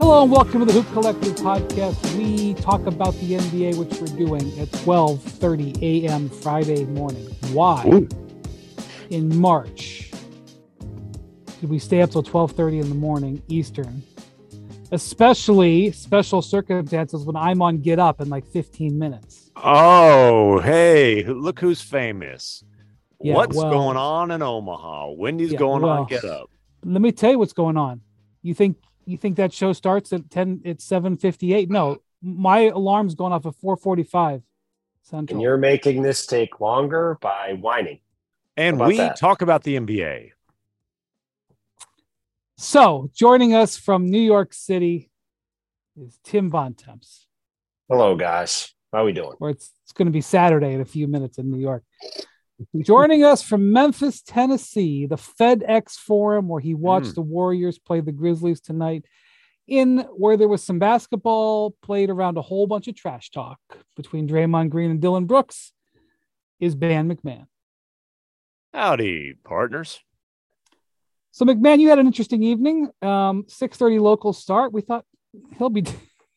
Hello and welcome to the Hoop Collective podcast. We talk about the NBA, which we're doing at 12:30 a.m. Friday morning. Why? Ooh. In March did we stay up till 12:30 in the morning Eastern? Especially special circumstances when I'm on Get Up in like 15 minutes. Oh, hey, look who's famous. Yeah, what's going on in Omaha? Wendy's going on Get Up. Let me tell you what's going on. You think that show starts at 10? It's 7:58. No, my alarm's going off at 4:45 Central. And you're making this take longer by whining. And we talk about the NBA. So joining us from New York City is Tim Bontemps. Hello, guys. How are we doing? Or it's going to be Saturday in a few minutes in New York. Joining us from Memphis, Tennessee, the FedEx Forum, where he watched the Warriors play the Grizzlies tonight, where there was some basketball played around a whole bunch of trash talk between Draymond Green and Dillon Brooks, is Ban McMahon. Howdy, partners. So, McMahon, you had an interesting evening. 6:30 local start. We thought he'll be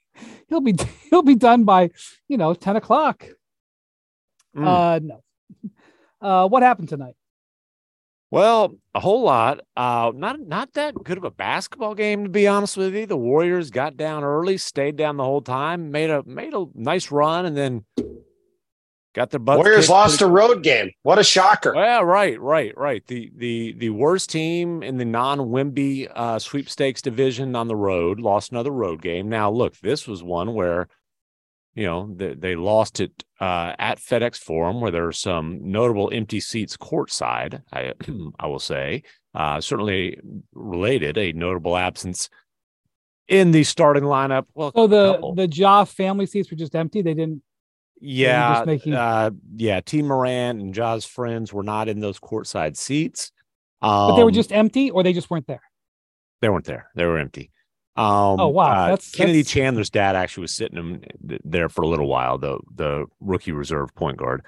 done by 10 o'clock. No. What happened tonight? Well, a whole lot. Not that good of a basketball game, to be honest with you. The Warriors got down early, stayed down the whole time, made a nice run, and then got their butts. Warriors lost a road game. What a shocker! Well, right. The worst team in the non-Wemby sweepstakes division on the road lost another road game. Now, look, this was one where they lost it at FedEx Forum, where there are some notable empty seats courtside. I will say, certainly related, a notable absence in the starting lineup. Well, so the Ja family seats were just empty. They didn't. Yeah, T. Moran and Ja's friends were not in those courtside seats. But they were just empty, or they just weren't there? They weren't there. They were empty. Oh, wow. Kennedy Chandler's dad actually was sitting him there for a little while, the rookie reserve point guard.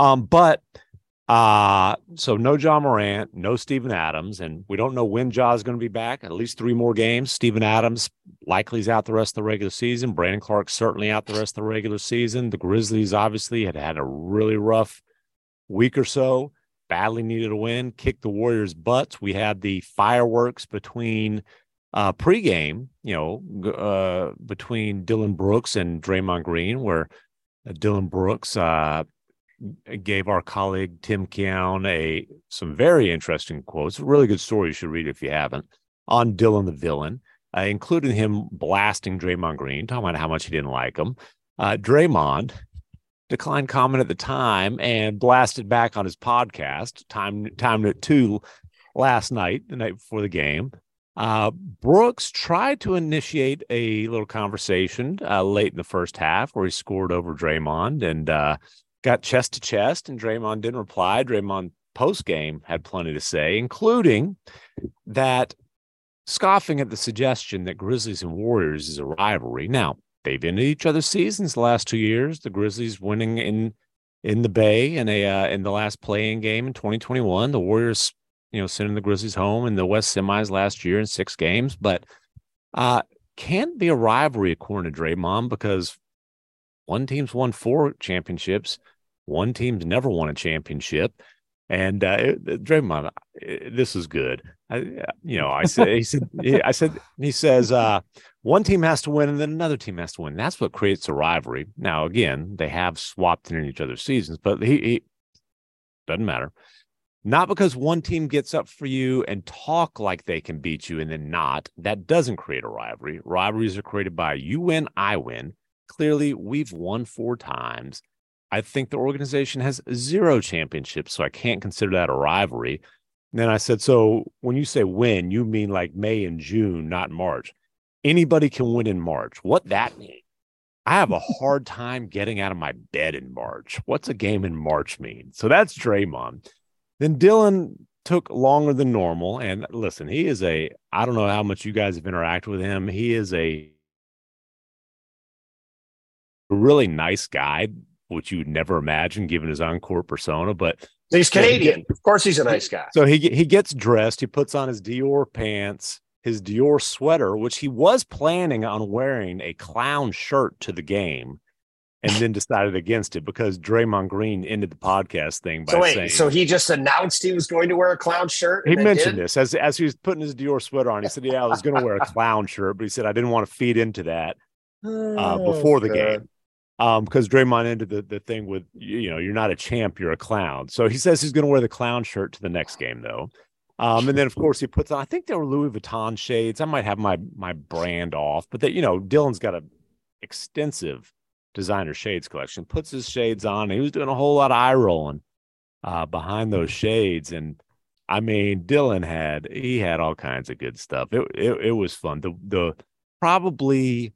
So no Ja Morant, no Steven Adams, and we don't know when Ja is going to be back. At least 3 more games. Steven Adams likely is out the rest of the regular season. Brandon Clark certainly out the rest of the regular season. The Grizzlies obviously had a really rough week or so, badly needed a win, kicked the Warriors' butts. We had the fireworks between pregame, between Dillon Brooks and Draymond Green, where Dillon Brooks gave our colleague Tim Keown some very interesting quotes. A really good story. You should read it if you haven't, on Dillon the Villain, including him blasting Draymond Green, talking about how much he didn't like him. Draymond declined comment at the time and blasted back on his podcast, timed it to last night, the night before the game. Brooks tried to initiate a little conversation late in the first half where he scored over Draymond and got chest to chest, and Draymond didn't reply. Draymond post-game had plenty to say, including that scoffing at the suggestion that Grizzlies and Warriors is a rivalry. Now, they've ended each other's seasons the last 2 years. The Grizzlies winning in the Bay in the last play-in game in 2021. The Warriors sending the Grizzlies home in the West semis last year in 6 games, but can't be a rivalry according to Draymond, because one team's won 4 championships, one team's never won a championship, and Draymond, this is good. He says one team has to win and then another team has to win. That's what creates a rivalry. Now, again, they have swapped in each other's seasons, but he doesn't matter. Not because one team gets up for you and talk like they can beat you and then not. That doesn't create a rivalry. Rivalries are created by you win, I win. Clearly, we've won 4 times. I think the organization has 0 championships, so I can't consider that a rivalry. And then I said, so when you say win, you mean like May and June, not March. Anybody can win in March. What that mean? I have a hard time getting out of my bed in March. What's a game in March mean? So that's Draymond. Then Dillon took longer than normal. And listen, he is I don't know how much you guys have interacted with him. He is a really nice guy, which you would never imagine given his on-court persona, but he's Canadian. Of course he's a nice guy. So he gets dressed, he puts on his Dior pants, his Dior sweater, which he was planning on wearing a clown shirt to the game, and then decided against it because Draymond Green ended the podcast thing by saying. So he just announced he was going to wear a clown shirt? He mentioned this as he was putting his Dior sweater on. He said, yeah, I was going to wear a clown shirt, but he said, I didn't want to feed into that before the game. Because Draymond ended the thing with, you're not a champ, you're a clown. So he says he's going to wear the clown shirt to the next game, though. And then, of course, he puts on, I think they were Louis Vuitton shades. I might have my brand off, but that, Dylan's got an extensive designer shades collection, puts his shades on. He was doing a whole lot of eye rolling behind those shades. And I mean, Dylan had all kinds of good stuff. It was fun. The probably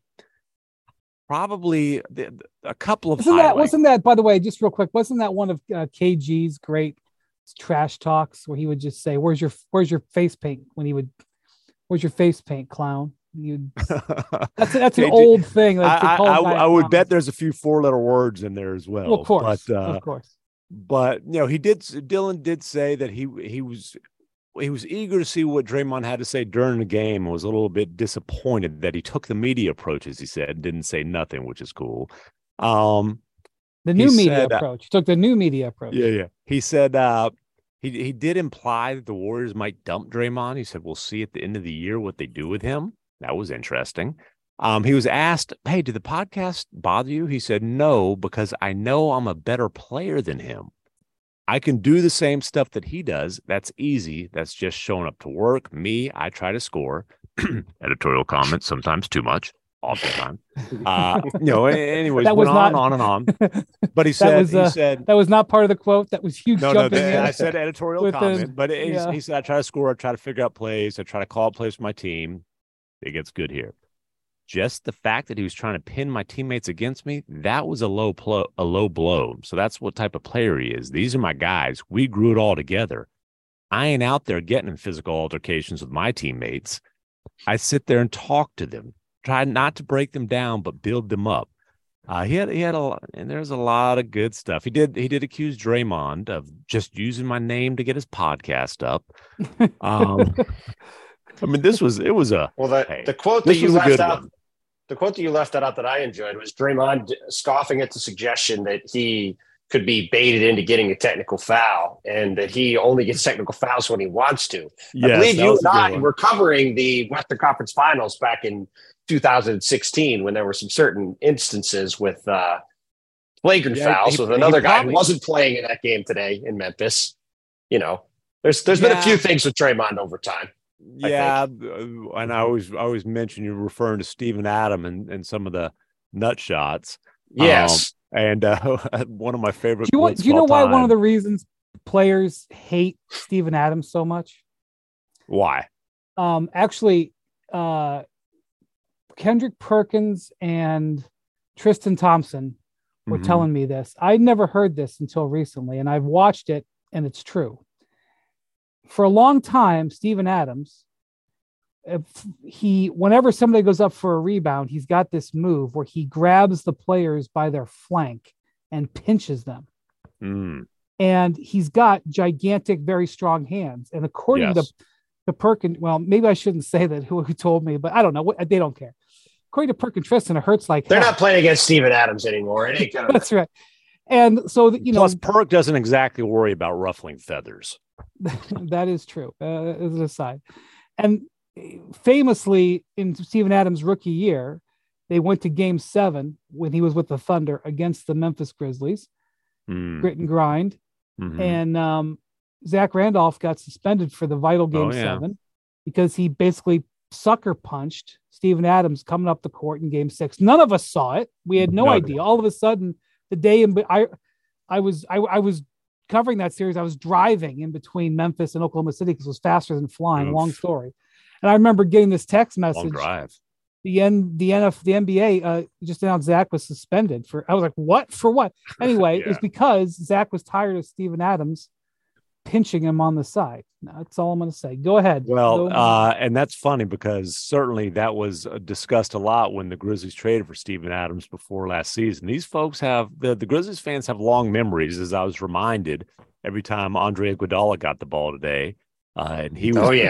a couple of wasn't that, by the way, just real quick, wasn't that one of KG's great trash talks where he would just say, where's your face paint, where's your face paint, clown? That's an old thing. I would bet there's a few 4-letter words in there as well. Well, of course. But Dylan did say that he was eager to see what Draymond had to say during the game, and was a little bit disappointed that he took the media approach, as he said, didn't say nothing, which is cool. The new media approach. Took the new media approach. Yeah. He said he did imply that the Warriors might dump Draymond. He said, we'll see at the end of the year what they do with him. That was interesting. He was asked, hey, did the podcast bother you? He said, no, because I know I'm a better player than him. I can do the same stuff that he does. That's easy. That's just showing up to work. Me, I try to score. Editorial comment, sometimes too much, all the time. Anyways, that was went on and on. But he said, that was not part of the quote. That was huge. I said editorial comment, but he said, I try to score. I try to figure out plays. I try to call plays for my team. It gets good here. Just the fact that he was trying to pin my teammates against me, that was a low blow. So that's what type of player he is. These are my guys. We grew it all together. I ain't out there getting in physical altercations with my teammates. I sit there and talk to them, try not to break them down, but build them up. He had a lot, and there's a lot of good stuff. He did accuse Draymond of just using my name to get his podcast up. I mean, the quote that you left out. The quote that you left out that I enjoyed was Draymond scoffing at the suggestion that he could be baited into getting a technical foul, and that he only gets technical fouls when he wants to. Yes, I believe you and I were covering the Western Conference Finals back in 2016 when there were some certain instances with flagrant fouls with another guy who wasn't playing in that game today in Memphis. There's been a few things with Draymond over time. Yeah, and I always mention you're referring to Steven Adams and some of the nut shots. Yes, and one of my favorite. Do you know why one of the reasons players hate Steven Adams so much? Why? Actually, Kendrick Perkins and Tristan Thompson were telling me this. I'd never heard this until recently, and I've watched it, and it's true. For a long time, Steven Adams, whenever somebody goes up for a rebound, he's got this move where he grabs the players by their flank and pinches them. And he's got gigantic, very strong hands. And according to Perkins, well, maybe I shouldn't say that who told me, but I don't know. They don't care. According to Perkins Tristan, it hurts like they're not playing against Steven Adams anymore. It ain't gonna. That's right. And so, plus Perk doesn't exactly worry about ruffling feathers. That is true, as an aside. And famously, in Steven Adams' rookie year, they went to Game 7 when he was with the Thunder against the Memphis Grizzlies, grit and grind. And Zach Randolph got suspended for the vital Game 7 because he basically sucker punched Steven Adams coming up the court in Game 6. None of us saw it. We had no idea. All of a sudden, the day I was covering that series. I was driving in between Memphis and Oklahoma City because it was faster than flying. Long story. And I remember getting this text message. Long drive. The NBA just announced Zach was suspended for. I was like, what? For what? Anyway, It was because Zach was tired of Steven Adams pinching him on the side. That's all I'm going to say. Go ahead. Well, and that's funny because certainly that was discussed a lot when the Grizzlies traded for Steven Adams before last season. These folks have the Grizzlies fans have long memories, as I was reminded every time Andre Iguodala got the ball today, and he was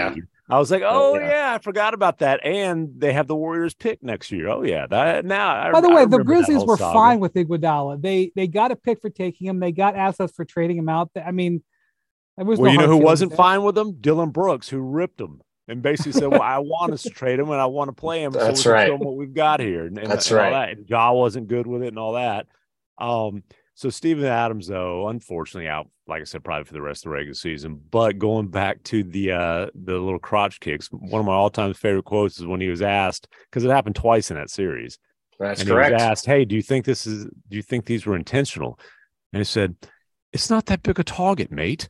I was like, oh yeah, I forgot about that. And they have the Warriors pick next year. Oh yeah, that now. By the I way, the remember Grizzlies were saga. fine with Iguodala. They got a pick for taking him. They got assets for trading him out. I mean, there was well, no you know who wasn't there. fine with him? Dylan Brooks, who ripped him and basically said, "Well, I want us to trade him and I want to play him. That's so we right. can show him what we've got here." And That's and right. All that. And Ja wasn't good with it and all that. So Steven Adams, though, unfortunately out, like I said, probably for the rest of the regular season. But going back to the little crotch kicks, one of my all-time favorite quotes is when he was asked, because it happened twice in that series. That's correct. He was asked, "Hey, do you think these were intentional?" And he said, "It's not that big a target, mate."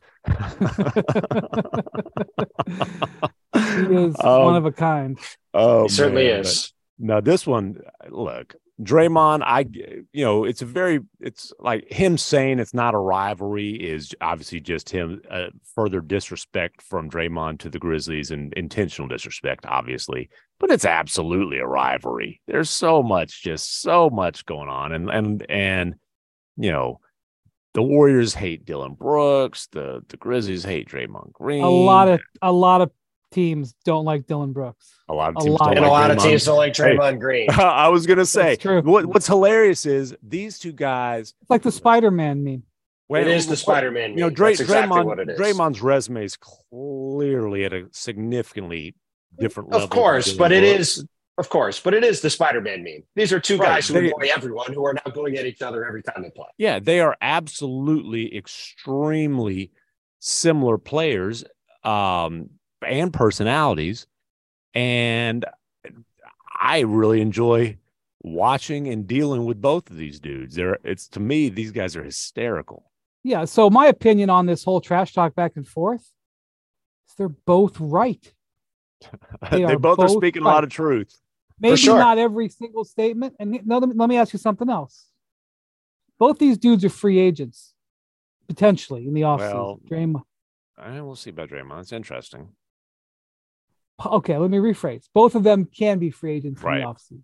He is one of a kind. Oh, he certainly is. Now this one, look, Draymond, it's like him saying it's not a rivalry is obviously just him further disrespect from Draymond to the Grizzlies and intentional disrespect, obviously, but it's absolutely a rivalry. There's so much going on. And the Warriors hate Dylan Brooks. The Grizzlies hate Draymond Green. A lot of teams don't like Dylan Brooks. A lot of teams don't and like a lot Draymond. of teams don't like Draymond Green. I was going to say, true. What's hilarious is these two guys. It's like the Spider-Man meme. It is the Spider-Man meme. That's exactly what it is. Draymond's resume is clearly at a significantly different level. Of course, but it is the Spider-Man meme. These are two guys who annoy everyone, who are now going at each other every time they play. Yeah, they are absolutely extremely similar players and personalities. And I really enjoy watching and dealing with both of these dudes. To me, these guys are hysterical. Yeah. So my opinion on this whole trash talk back and forth is they're both right. They both are speaking a lot of truth. Maybe not every single statement. And let me ask you something else. Both these dudes are free agents, potentially, in the offseason. Well, Draymond. We'll see about Draymond. It's interesting. Okay, let me rephrase. Both of them can be free agents in the offseason.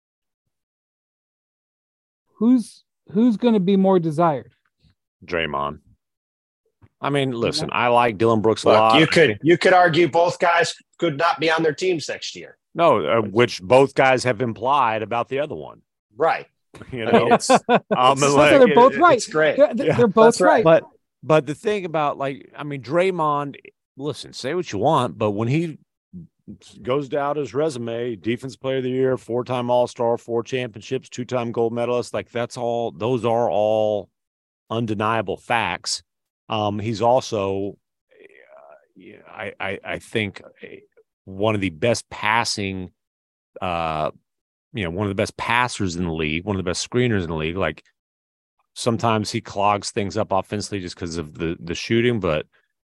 Who's going to be more desired? Draymond. I mean, listen, I like Dylan Brooks a lot. You could argue both guys could not be on their teams next year. No, which both guys have implied about the other one. Right. You know, they're both right. It's great. They're both right. But the thing about, Draymond, listen, say what you want, but when he goes down his resume, defensive player of the year, 4-time All-Star, 4 championships, 2-time gold medalist, those are all undeniable facts. He's also, I think, one of the best passing, one of the best passers in the league, one of the best screeners in the league. Like, sometimes he clogs things up offensively just because of the shooting, but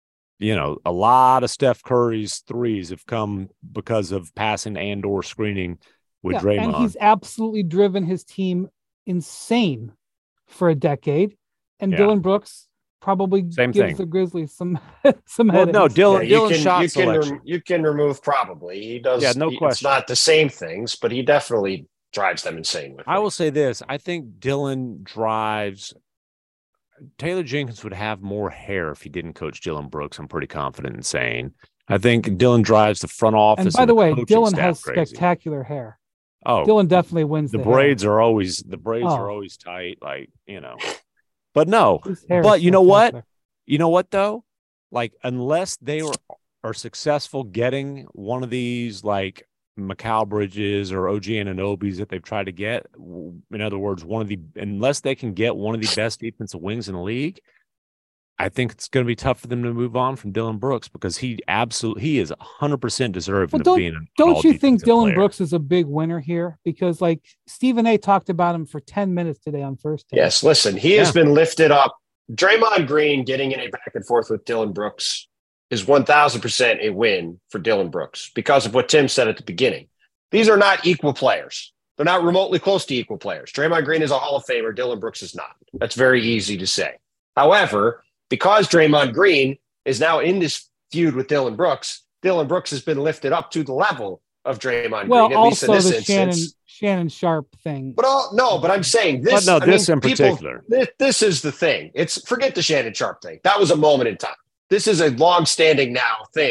a lot of Steph Curry's threes have come because of passing and/or screening with Draymond. And he's absolutely driven his team insane for a decade. And Dylan Brooks probably gives the Grizzlies some headaches. No, Dylan shot selection. You can remove probably. He does. Yeah, no question. It's not the same things, but he definitely drives them insane with it. I will say this. I think Dylan drives. Taylor Jenkins would have more hair if he didn't coach Dylan Brooks. I'm pretty confident in saying. I think Dylan drives the front office. And by the way, Dylan has spectacular hair. Oh, Dylan definitely wins. The braids are always tight, But no, but you know what? You know what though? Like, unless they are successful getting one of these like Mikal Bridges or OG Anunobies that they've tried to get, in other words, unless they can get one of the best defensive wings in the league, I think it's going to be tough for them to move on from Dylan Brooks, because he is 100% deserving of being. Don't you think Dylan Brooks is a big winner here? Because like Stephen A. talked about him for 10 minutes today on First Take. Yes, listen, he has been lifted up. Draymond Green getting in a back and forth with Dylan Brooks is 1,000% a win for Dylan Brooks because of what Tim said at the beginning. These are not equal players. They're not remotely close to equal players. Draymond Green is a Hall of Famer. Dylan Brooks is not. That's very easy to say. However, because Draymond Green is now in this feud with Dylan Brooks has been lifted up to the level of Draymond Green, at least in this instance. Shannon Sharp thing. But I'm saying this. In particular. This is the thing. Forget the Shannon Sharp thing. That was a moment in time. This is a long-standing now thing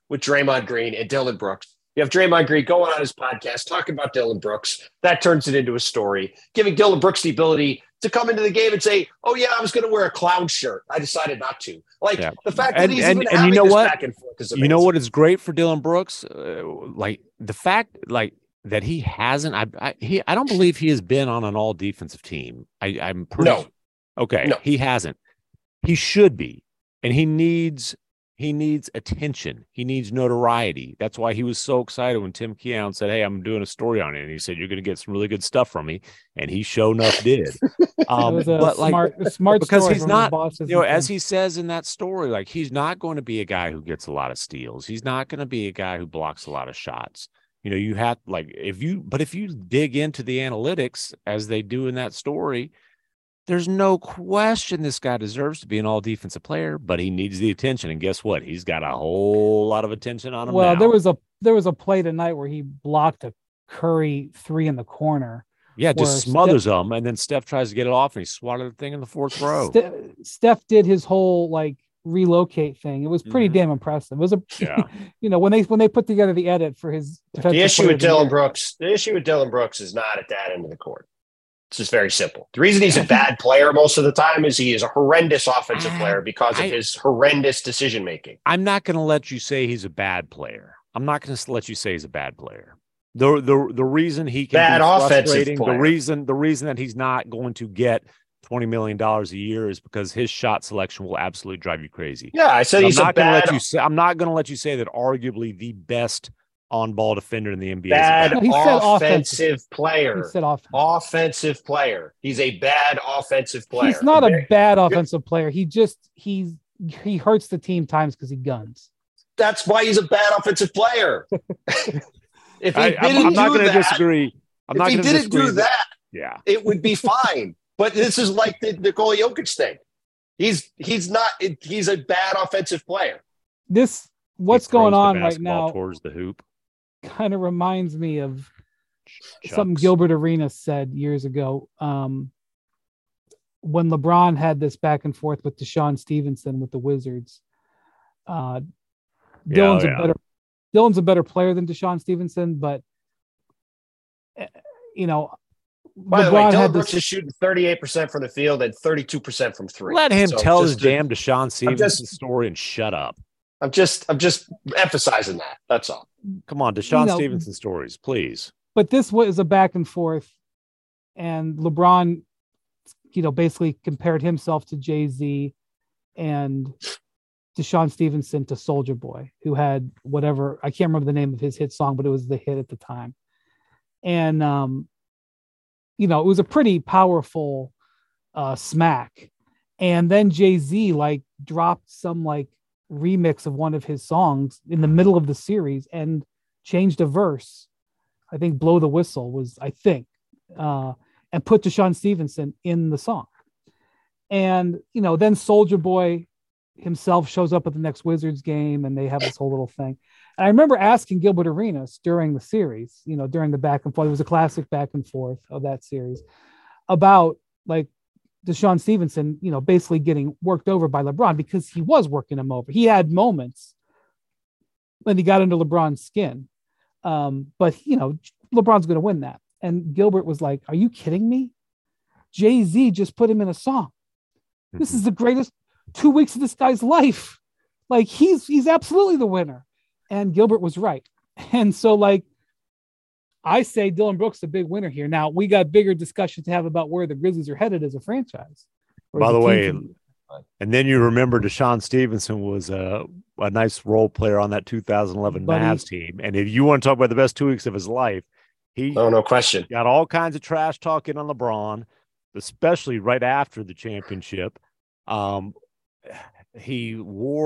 with Draymond Green and Dillon Brooks. You have Draymond Green going on his podcast talking about Dillon Brooks. That turns it into a story, giving Dillon Brooks the ability to come into the game and say, "Oh yeah, I was going to wear a clown shirt. I decided not to." The fact that he's even having this back and forth is amazing. You know what is great for Dillon Brooks? The fact that he hasn't. I don't believe he has been on an all defensive team. I'm pretty no. Okay, no. He hasn't. He should be, and he needs attention. He needs notoriety. That's why he was so excited when Tim Keown said, "Hey, I'm doing a story on it." And he said, "You're going to get some really good stuff from me." And he sure enough did. It was a smart because story he's not, as he says in that story, he's not going to be a guy who gets a lot of steals. He's not going to be a guy who blocks a lot of shots. You have if you dig into the analytics as they do in that story, there's no question this guy deserves to be an all-defensive player, but he needs the attention. And guess what? He's got a whole lot of attention on him now. Well, there was a play tonight where he blocked a Curry 3 in the corner. Yeah, just smothers them, and then Steph tries to get it off, and he swatted the thing in the fourth row. Steph did his whole relocate thing. It was pretty damn impressive. It was when they put together the edit for his the issue with Dillon Brooks is not at that end of the court. It's just very simple. The reason he's a bad player most of the time is he is a horrendous offensive player because of his horrendous decision making. I'm not going to let you say he's a bad player. I'm not going to let you say he's a bad player. The reason he can bad be offensive player. the reason that he's not going to get $20 million a year is because his shot selection will absolutely drive you crazy. Yeah, I said he's a bad. I'm not going to let you say that arguably the best on-ball defender in the NBA. Bad offensive player. He said offensive player. He's a bad offensive player. He's not a bad offensive player. He hurts the team times because he guns. That's why he's a bad offensive player. I'm not going to disagree. If he didn't do that, yeah, it would be fine. But this is like the Nikola Jokic thing. He's not. He's a bad offensive player. What's going on right now towards the hoop kind of reminds me of something Gilbert Arenas said years ago when LeBron had this back and forth with Deshaun Stevenson with the Wizards. Dillon's a better player than Deshaun Stevenson, but by the way, Dillon Brooks is shooting 38% from the field and 32% from three. Let him tell his damn Deshaun Stevenson story and shut up. I'm just emphasizing that. That's all. Come on, Deshaun Stevenson stories, please. But this was a back and forth, and LeBron, basically compared himself to Jay-Z and Deshaun Stevenson to Soulja Boy, who had whatever, I can't remember the name of his hit song, but it was the hit at the time. And, it was a pretty powerful smack. And then Jay-Z dropped some remix of one of his songs in the middle of the series and changed a verse. I think Blow the Whistle was, and put Deshaun Stevenson in the song. And, then Soulja Boy himself shows up at the next Wizards game and they have this whole little thing. And I remember asking Gilbert Arenas during the series, during the back and forth, it was a classic back and forth of that series about Deshaun Stevenson, basically getting worked over by LeBron because he was working him over. He had moments when he got under LeBron's skin. But LeBron's going to win that. And Gilbert was like, "Are you kidding me? Jay-Z just put him in a song. This is the greatest 2 weeks of this guy's life. He's absolutely the winner." And Gilbert was right. And so I say Dillon Brooks is a big winner here. Now we got bigger discussion to have about where the Grizzlies are headed as a franchise. By the way, and then you remember Deshaun Stevenson was a nice role player on that 2011 Mavs team. And if you want to talk about the best 2 weeks of his life, no question, got all kinds of trash talking on LeBron, especially right after the championship. He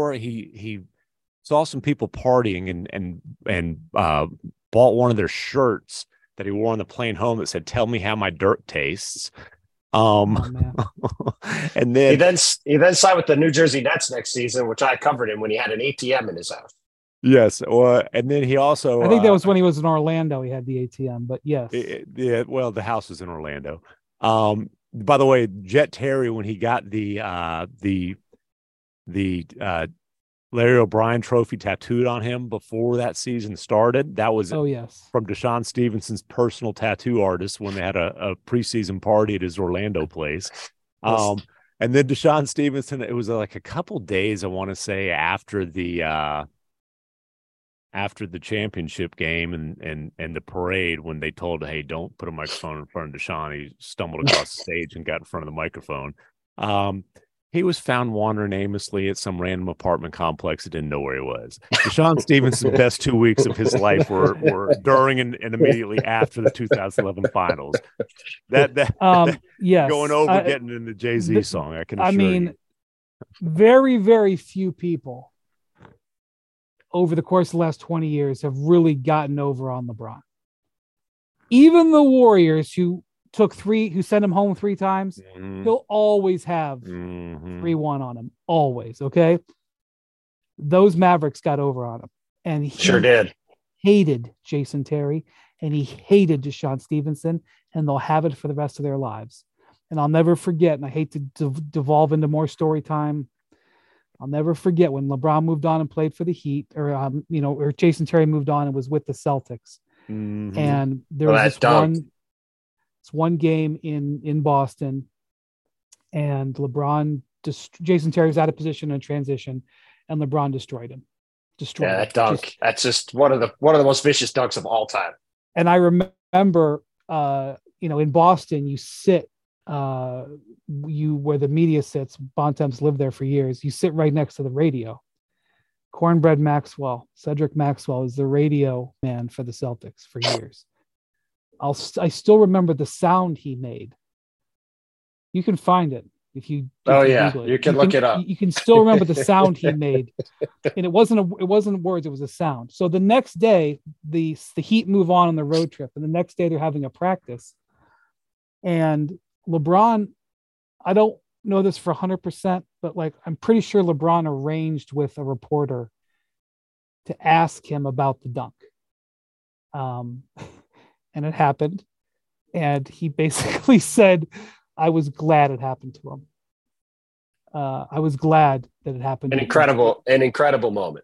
saw some people partying and bought one of their shirts that he wore on the plane home that said, "Tell me how my dirt tastes." And then he then signed with the New Jersey Nets next season, which I covered him when he had an ATM in his house. Yes. Well, and then he also, I think that was when he was in Orlando. He had the ATM, but yes. Well, the house was in Orlando. By the way, Jet Terry, when he got the Larry O'Brien trophy tattooed on him before that season started. That was from Deshaun Stevenson's personal tattoo artist when they had a preseason party at his Orlando place. And then Deshaun Stevenson, it was like a couple days, I want to say, after the championship game and the parade, when they told, hey, don't put a microphone in front of Deshaun. He stumbled across the stage and got in front of the microphone. He was found wandering aimlessly at some random apartment complex that didn't know where he was. Deshaun Stevenson's best 2 weeks of his life were during and immediately after the 2011 finals. Yes. Going over getting in the Jay-Z song, I can assure you. Very, very few people over the course of the last 20 years have really gotten over on LeBron. Even the Warriors who sent him home 3 times, he'll always have 3-1 on him. Always. Okay. Those Mavericks got over on him. And he sure did. Hated Jason Terry and he hated Deshaun Stevenson, and they'll have it for the rest of their lives. And I'll never forget, and I hate to devolve into more story time. I'll never forget when LeBron moved on and played for the Heat, or Jason Terry moved on and was with the Celtics. And there was one game in Boston, and Jason Terry was out of position in transition, and LeBron destroyed him. That dunk. That's just one of the most vicious dunks of all time. And I remember, in Boston, you sit, where the media sits. Bontemps lived there for years. You sit right next to the radio. Cornbread Maxwell, Cedric Maxwell, is the radio man for the Celtics for years. I still remember the sound he made. You can find it if you. You can look it up. You can still remember the sound he made, and it wasn't words; it was a sound. So the next day, the Heat move on the road trip, and the next day they're having a practice. And LeBron, I don't know this for 100%, but I'm pretty sure LeBron arranged with a reporter to ask him about the dunk. And it happened. And he basically said, I was glad it happened to him. I was glad that it happened. An incredible moment.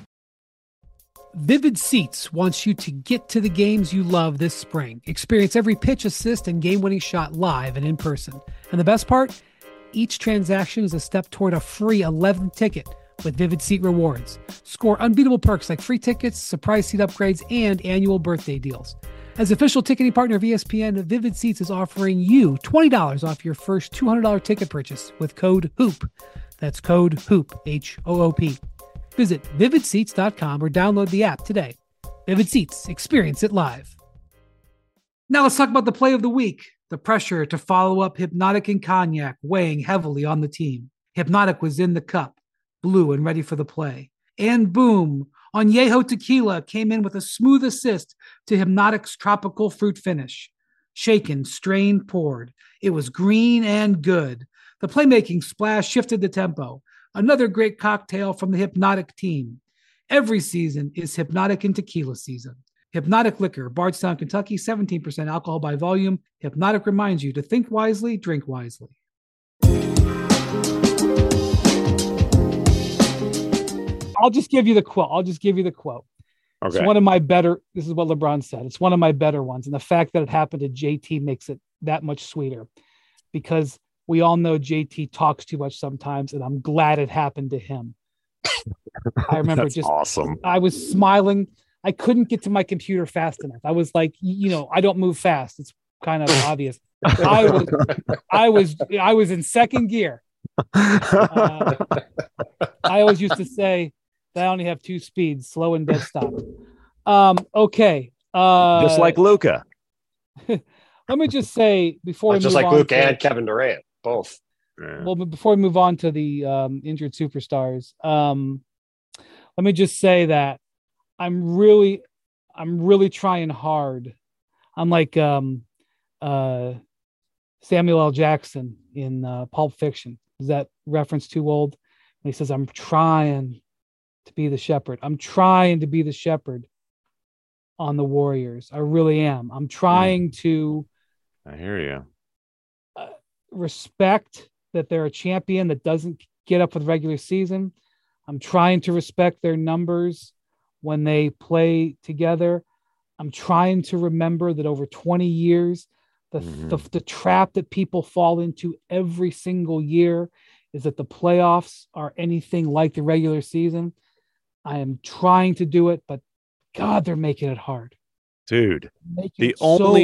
Vivid Seats wants you to get to the games you love this spring. Experience every pitch, assist, and game-winning shot live and in person. And the best part? Each transaction is a step toward a free 11th ticket with Vivid Seat Rewards. Score unbeatable perks like free tickets, surprise seat upgrades, and annual birthday deals. As official ticketing partner of ESPN, Vivid Seats is offering you $20 off your first $200 ticket purchase with code HOOP. That's code HOOP, HOOP. Visit vividseats.com or download the app today. Vivid Seats, experience it live. Now let's talk about the play of the week. The pressure to follow up Hypnotic and Cognac weighing heavily on the team. Hypnotic was in the cup, blue and ready for the play. And boom, Añejo Tequila came in with a smooth assist to Hypnotic's tropical fruit finish. Shaken, strained, poured. It was green and good. The playmaking splash shifted the tempo. Another great cocktail from the Hypnotic team. Every season is Hypnotic and Tequila season. Hypnotic Liquor, Bardstown, Kentucky, 17% alcohol by volume. Hypnotic reminds you to think wisely, drink wisely. I'll just give you the quote. Okay. It's one of my better, this is what LeBron said. It's one of my better ones. And the fact that it happened to JT makes it that much sweeter, because we all know JT talks too much sometimes, and I'm glad it happened to him. I remember awesome. I was smiling. I couldn't get to my computer fast enough. I was like, I don't move fast. It's kind of obvious. I was in second gear. I always used to say that I only have 2 speeds, slow and dead stop. Okay. Just like Luka. Let me just say before just like Luka and Kevin Durant, both. Well, before we move on to the injured superstars, let me just say that I'm really trying hard. I'm like Samuel L. Jackson in Pulp Fiction. Is that reference too old? And he says, I'm trying to be the shepherd. I'm trying to be the shepherd on the Warriors. I really am. I'm trying to. I hear you. Respect that they're a champion that doesn't get up for the regular season. I'm trying to respect their numbers when they play together. I'm trying to remember that over 20 years, the trap that people fall into every single year is that the playoffs are anything like the regular season. I am trying to do it, but God, they're making it hard. Dude, the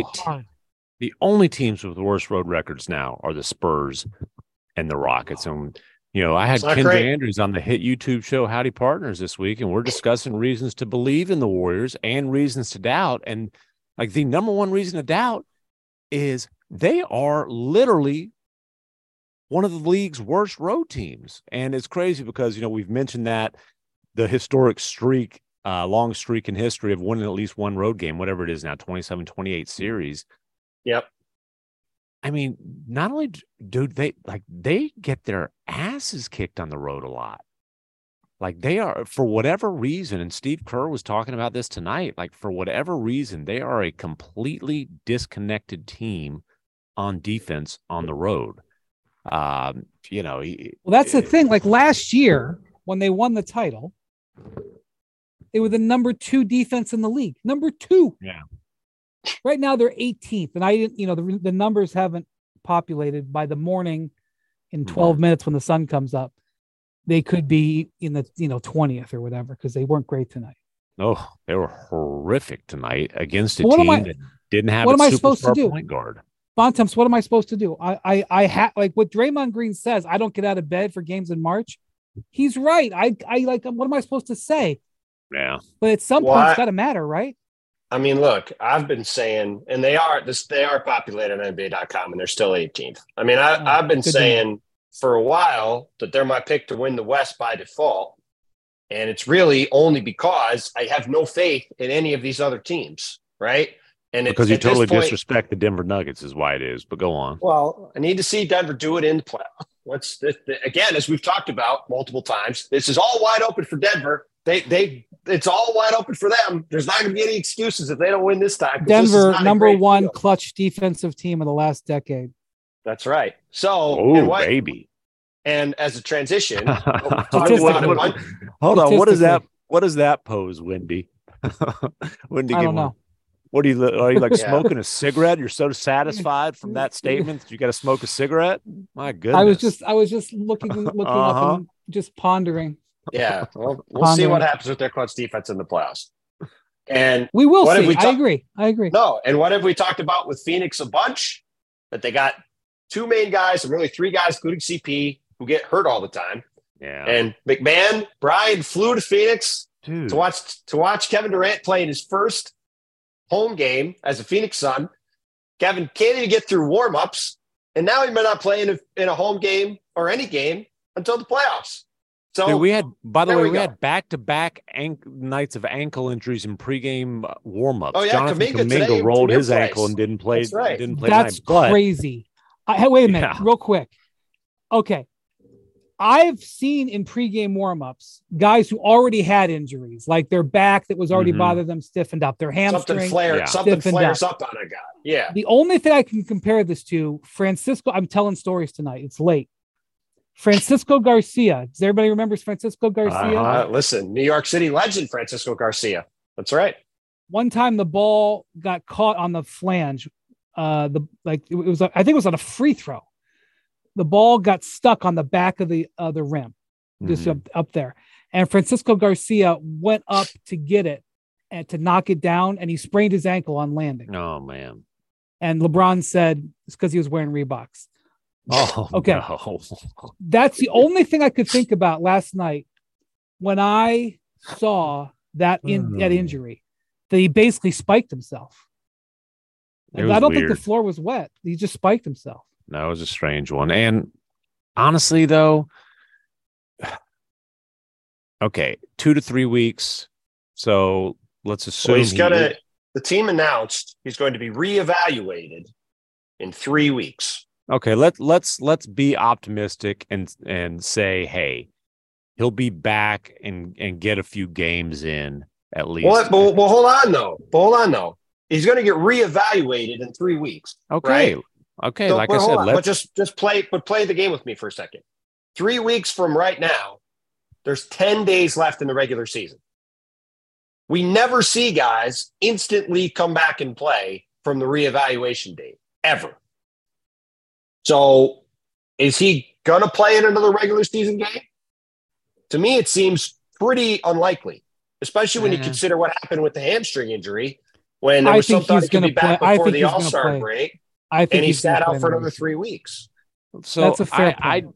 only teams with the worst road records now are the Spurs and the Rockets. And, I had Kendra Andrews on the hit YouTube show Howdy Partners this week, and we're discussing reasons to believe in the Warriors and reasons to doubt. And like the number one reason to doubt is they are literally one of the league's worst road teams. And it's crazy because, we've mentioned that the historic streak, long streak in history of winning at least one road game, whatever it is now, 27-28 series. Yep. I mean, not only do they get their asses kicked on the road a lot. Like they are, for whatever reason, and Steve Kerr was talking about this tonight, like for whatever reason, they are a completely disconnected team on defense on the road. Well, that's the thing. Like last year when they won the title, they were the number 2 defense in the league. Number 2. Yeah. Right now they're 18th, and I didn't. The numbers haven't populated by the morning. In 12 minutes, when the sun comes up, they could be in the 20th or whatever because they weren't great tonight. Oh, they were horrific tonight against a team that didn't have a superstar point guard. Bontemps, what am I supposed to do? I have like what Draymond Green says. I don't get out of bed for games in March. He's right. I like. What am I supposed to say? Yeah, but at some point, it's got to matter, right? I mean, look, I've been saying, and they are populated on NBA.com, and they're still 18th. I mean, I've been saying for a while that they're my pick to win the West by default, and it's really only because I have no faith in any of these other teams, right? And because you totally disrespect the Denver Nuggets is why it is. But go on. Well, I need to see Denver do it in the playoffs. Again, as we've talked about multiple times, this is all wide open for Denver. It's all wide open for them. There's not going to be any excuses if they don't win this time. Denver, number 1 clutch defensive team of the last decade. That's right. So, baby. And as a transition, hold on. What does that pose, Wendy? Wendy, I don't know. What are you like smoking a cigarette? You're so satisfied from that statement that you got to smoke a cigarette? My goodness. I was just looking up and just pondering. Yeah, well, we'll see what happens with their clutch defense in the playoffs. And we will see. I agree. No, and what have we talked about with Phoenix a bunch? That they got 2 main guys, and really 3 guys, including CP, who get hurt all the time. Yeah. And McMahon, Brian flew to Phoenix to watch Kevin Durant play in his first home game as a Phoenix Sun. Kevin can't even get through warmups, and now he may not play in a home game or any game until the playoffs. So dude, we had back-to-back nights of ankle injuries in pregame warmups. Oh yeah, Jonathan Kuminga rolled his ankle and didn't play. That's right. That's crazy. Wait a minute, real quick. Okay, I've seen in pregame warmups guys who already had injuries, like their back that was already bothering them stiffened up, their hamstring something flares up on a guy. Yeah. The only thing I can compare this to, Francisco. I'm telling stories tonight. It's late. Francisco Garcia. Does everybody remember Francisco Garcia? Listen, New York City legend Francisco Garcia. That's right. One time the ball got caught on the flange. I think it was on a free throw. The ball got stuck on the back of the rim, just up there. And Francisco Garcia went up to get it and to knock it down, and he sprained his ankle on landing. Oh man! And LeBron said it's because he was wearing Reeboks. Oh, okay. No. That's the only thing I could think about last night when I saw that injury, that he basically spiked himself. I don't think the floor was wet. He just spiked himself. That was a strange one. And honestly, though, okay, 2 to 3 weeks. So let's assume the team announced he's going to be reevaluated in 3 weeks. Okay, let's be optimistic and say, hey, he'll be back and get a few games in at least. Well, hold on though. He's going to get reevaluated in 3 weeks. Okay. Right? Okay. So, like I said, but just play the game with me for a second. 3 weeks from right now, There's 10 days left in the regular season. We never see guys instantly come back and play from the reevaluation date, ever. So is he going to play in another regular season game? To me, it seems pretty unlikely, especially when you consider what happened with the hamstring injury when there was some thought he could be back before the All-Star break, and he sat out for another 3 weeks. So that's a fair point.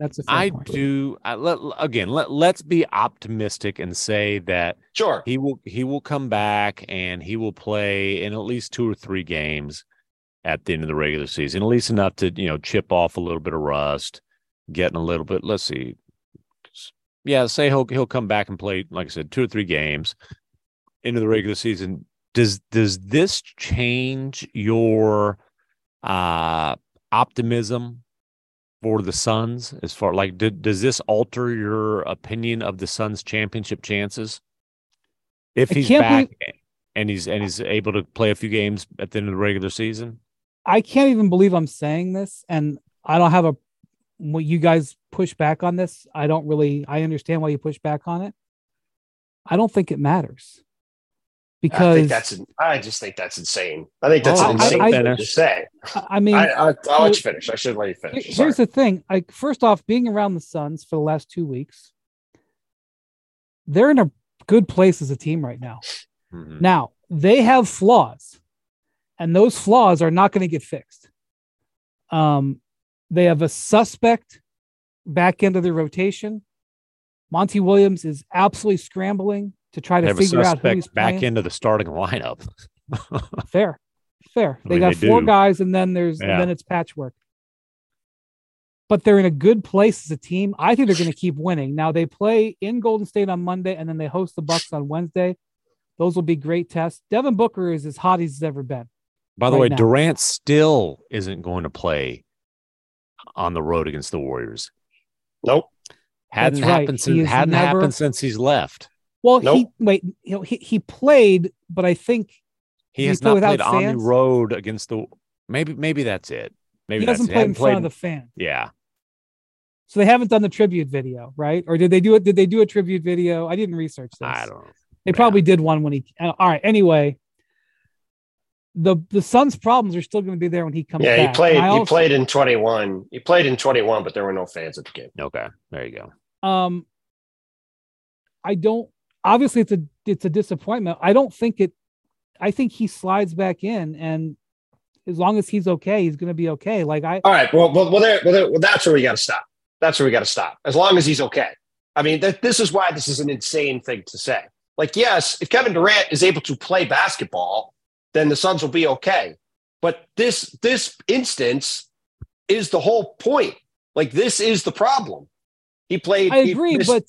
Let's be optimistic and say that sure he will come back and he will play in at least 2 or 3 games at the end of the regular season, at least enough to, chip off a little bit of rust, getting a little bit. Let's see. Yeah, say he'll come back and play, like I said, 2 or 3 games into the regular season. Does this change your optimism for the Suns as far does this alter your opinion of the Suns' championship chances? If he's back and he's able to play a few games at the end of the regular season? I can't even believe I'm saying this, and I don't have what you guys push back on this. I understand why you push back on it. I don't think it matters. Because I just think that's insane. I think that's an insane thing to say. I mean, I'll let you finish. I should let you finish. Here's the thing. First off, being around the Suns for the last 2 weeks, they're in a good place as a team right now. Mm-hmm. Now, they have flaws, and those flaws are not going to get fixed. They have a suspect back end of their rotation. Monty Williams is absolutely scrambling to try to figure out who he's playing. Back into the starting lineup. Fair. They got 4 guys, and then then it's patchwork. But they're in a good place as a team. I think they're going to keep winning. Now they play in Golden State on Monday, and then they host the Bucks on Wednesday. Those will be great tests. Devin Booker is as hot as he's ever been. By the way, Durant still isn't going to play on the road against the Warriors. Nope. Hadn't happened since he's left. Well, he played, but I think he has not played on the road against the. Maybe that's it. Maybe he hasn't played in front of the fans. Yeah. So they haven't done the tribute video, right? Or did they do it? Did they do a tribute video? I didn't research this. I don't know. They probably did one when he. All right. Anyway, the Suns' problems are still going to be there when he comes back. Yeah, he played in 21. He played in 21, but there were no fans at the game. Okay, there you go. Obviously, it's a disappointment. I don't think it. I think he slides back in, and as long as he's okay, he's going to be okay. All right. Well, that's where we got to stop. That's where we got to stop. As long as he's okay. I mean, this is why this is an insane thing to say. Yes, if Kevin Durant is able to play basketball, then the Suns will be okay. But this instance is the whole point. This is the problem. He played. I agree, but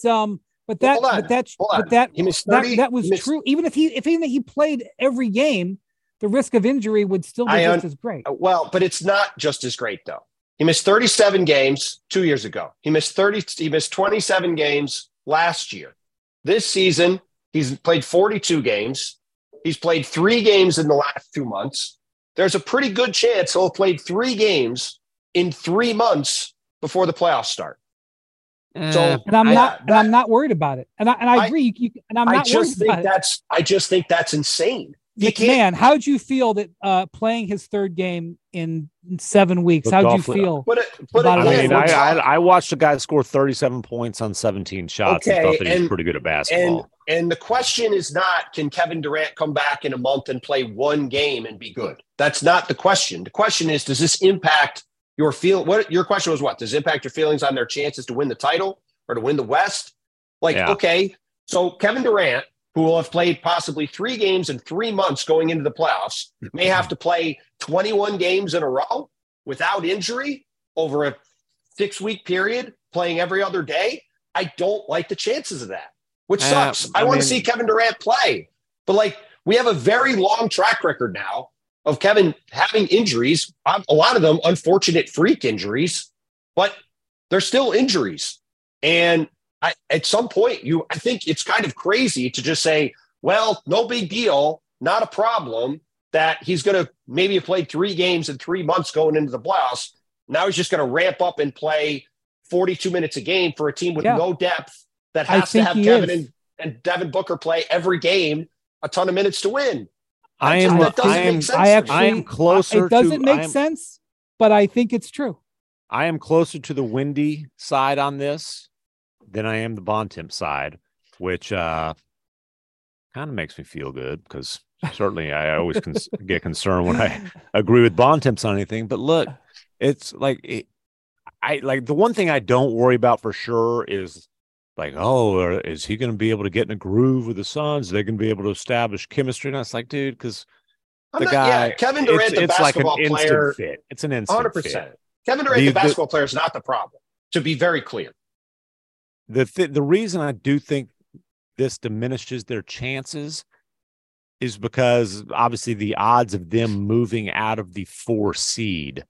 that was true. Even if he played every game, the risk of injury would still be just as great. Well, but it's not just as great though. He missed 37 games 2 years ago. He missed 27 games last year. This season, he's played 42 games. He's played 3 games in the last 2 months. There's a pretty good chance he'll have played 3 games in 3 months before the playoffs start. I'm not worried about it. And I agree. I just think that's insane. Man, how'd you feel that playing his 3rd game in 7 weeks? How'd you feel? I watched a guy score 37 points on 17 shots and thought that he was pretty good at basketball. And the question is not, can Kevin Durant come back in a month and play 1 game and be good? That's not the question. The question is, does this impact your your question was what? Does it impact your feelings on their chances to win the title or to win the West? Okay, so Kevin Durant, who will have played possibly 3 games in 3 months going into the playoffs, may have to play 21 games in a row without injury over a 6-week period, playing every other day. I don't like the chances of that, which sucks. I want to see Kevin Durant play. But we have a very long track record now of Kevin having injuries, a lot of them unfortunate freak injuries, but they're still injuries. And at some point, I think it's kind of crazy to just say, well, no big deal, not a problem, that he's going to maybe have played 3 games in 3 months going into the playoffs. Now he's just going to ramp up and play 42 minutes a game for a team with no depth that has to have Kevin and Devin Booker play every game a ton of minutes to win. That doesn't make sense. I am closer. It doesn't make sense, but I think it's true. I am closer to the Windy side on this than I am the Bontemps side, which kind of makes me feel good because certainly I always get concerned when I agree with Bontemps on anything. But look, it's like I like the one thing I don't worry about for sure is like, oh, is he going to be able to get in a groove with the Suns? They're going to be able to establish chemistry. And I was like, dude, because Kevin Durant, the basketball player, fit. It's an instant 100%. fit. Kevin Durant, the basketball player, is not the problem. To be very clear, the reason I do think this diminishes their chances is because obviously the odds of them moving out of the 4 seed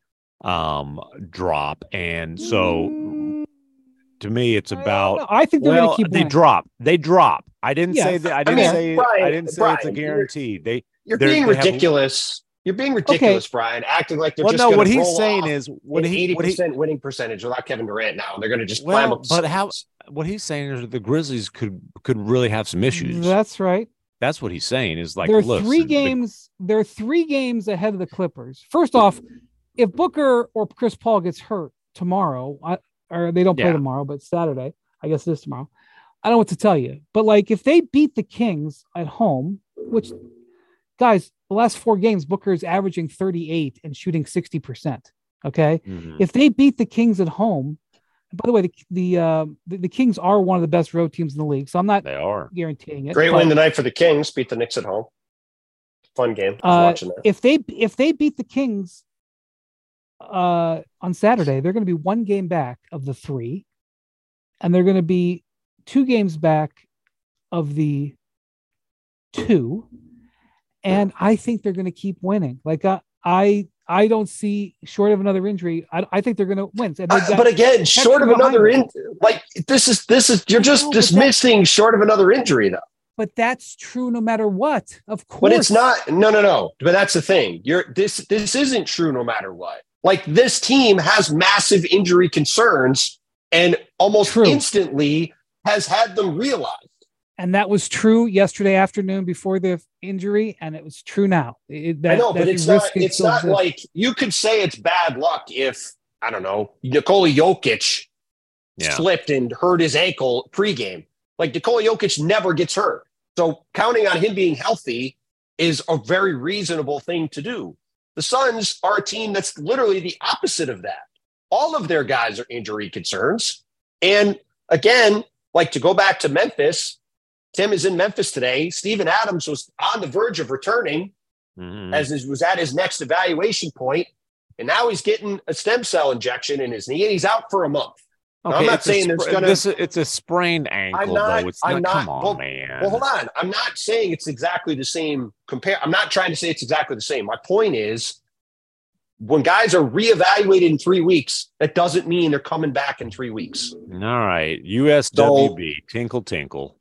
drop, and so to me it's about. I think they're going to keep winning. They drop. I didn't say that. I didn't say it's a guarantee. You're being ridiculous. You're being ridiculous, Brian, acting like they're just going to what he's saying is what 80% winning percentage without Kevin Durant now, and they're going to just climb up. But what he's saying is that the Grizzlies could really have some issues. That's right. That's what he's saying is like, there are 3 games. There are 3 games ahead of the Clippers. First off, if Booker or Chris Paul gets hurt tomorrow, or they don't play tomorrow, but Saturday, I guess it is tomorrow. I don't know what to tell you, but like if they beat the Kings at home, which guys, the last 4 games, Booker is averaging 38 and shooting 60%. Okay. Mm-hmm. If they beat the Kings at home, by the way, the Kings are one of the best road teams in the league. So I'm not guaranteeing it. Great win tonight for the Kings, beat the Knicks at home. Fun game. Watching that. If they beat the Kings on Saturday, they're going to be 1 game back of the 3, and they're going to be 2 games back of the 2. And I think they're going to keep winning. Like I don't see, short of another injury, I think they're going to win. But again, short of another this is you're just dismissing short of another injury though. But that's true no matter what. Of course. But it's not. No. But that's the thing. This isn't true no matter what. Like this team has massive injury concerns and almost instantly has had them realized. And that was true yesterday afternoon before the injury, and it was true now. I know, but it's not. It's not like you could say it's bad luck if I don't know Nikola Jokic slipped and hurt his ankle pregame. Like Nikola Jokic never gets hurt, so counting on him being healthy is a very reasonable thing to do. The Suns are a team that's literally the opposite of that. All of their guys are injury concerns, and again, like to go back to Memphis. Tim is in Memphis today. Steven Adams was on the verge of returning was at his next evaluation point, and now he's getting a stem cell injection in his knee, and he's out for a month. Okay, I'm not saying there's going to... It's a sprained ankle, though. Come on, man. Well, hold on. I'm not saying it's exactly the same. I'm not trying to say it's exactly the same. My point is, when guys are reevaluated in 3 weeks, that doesn't mean they're coming back in 3 weeks. All right. USWB, tinkle, tinkle.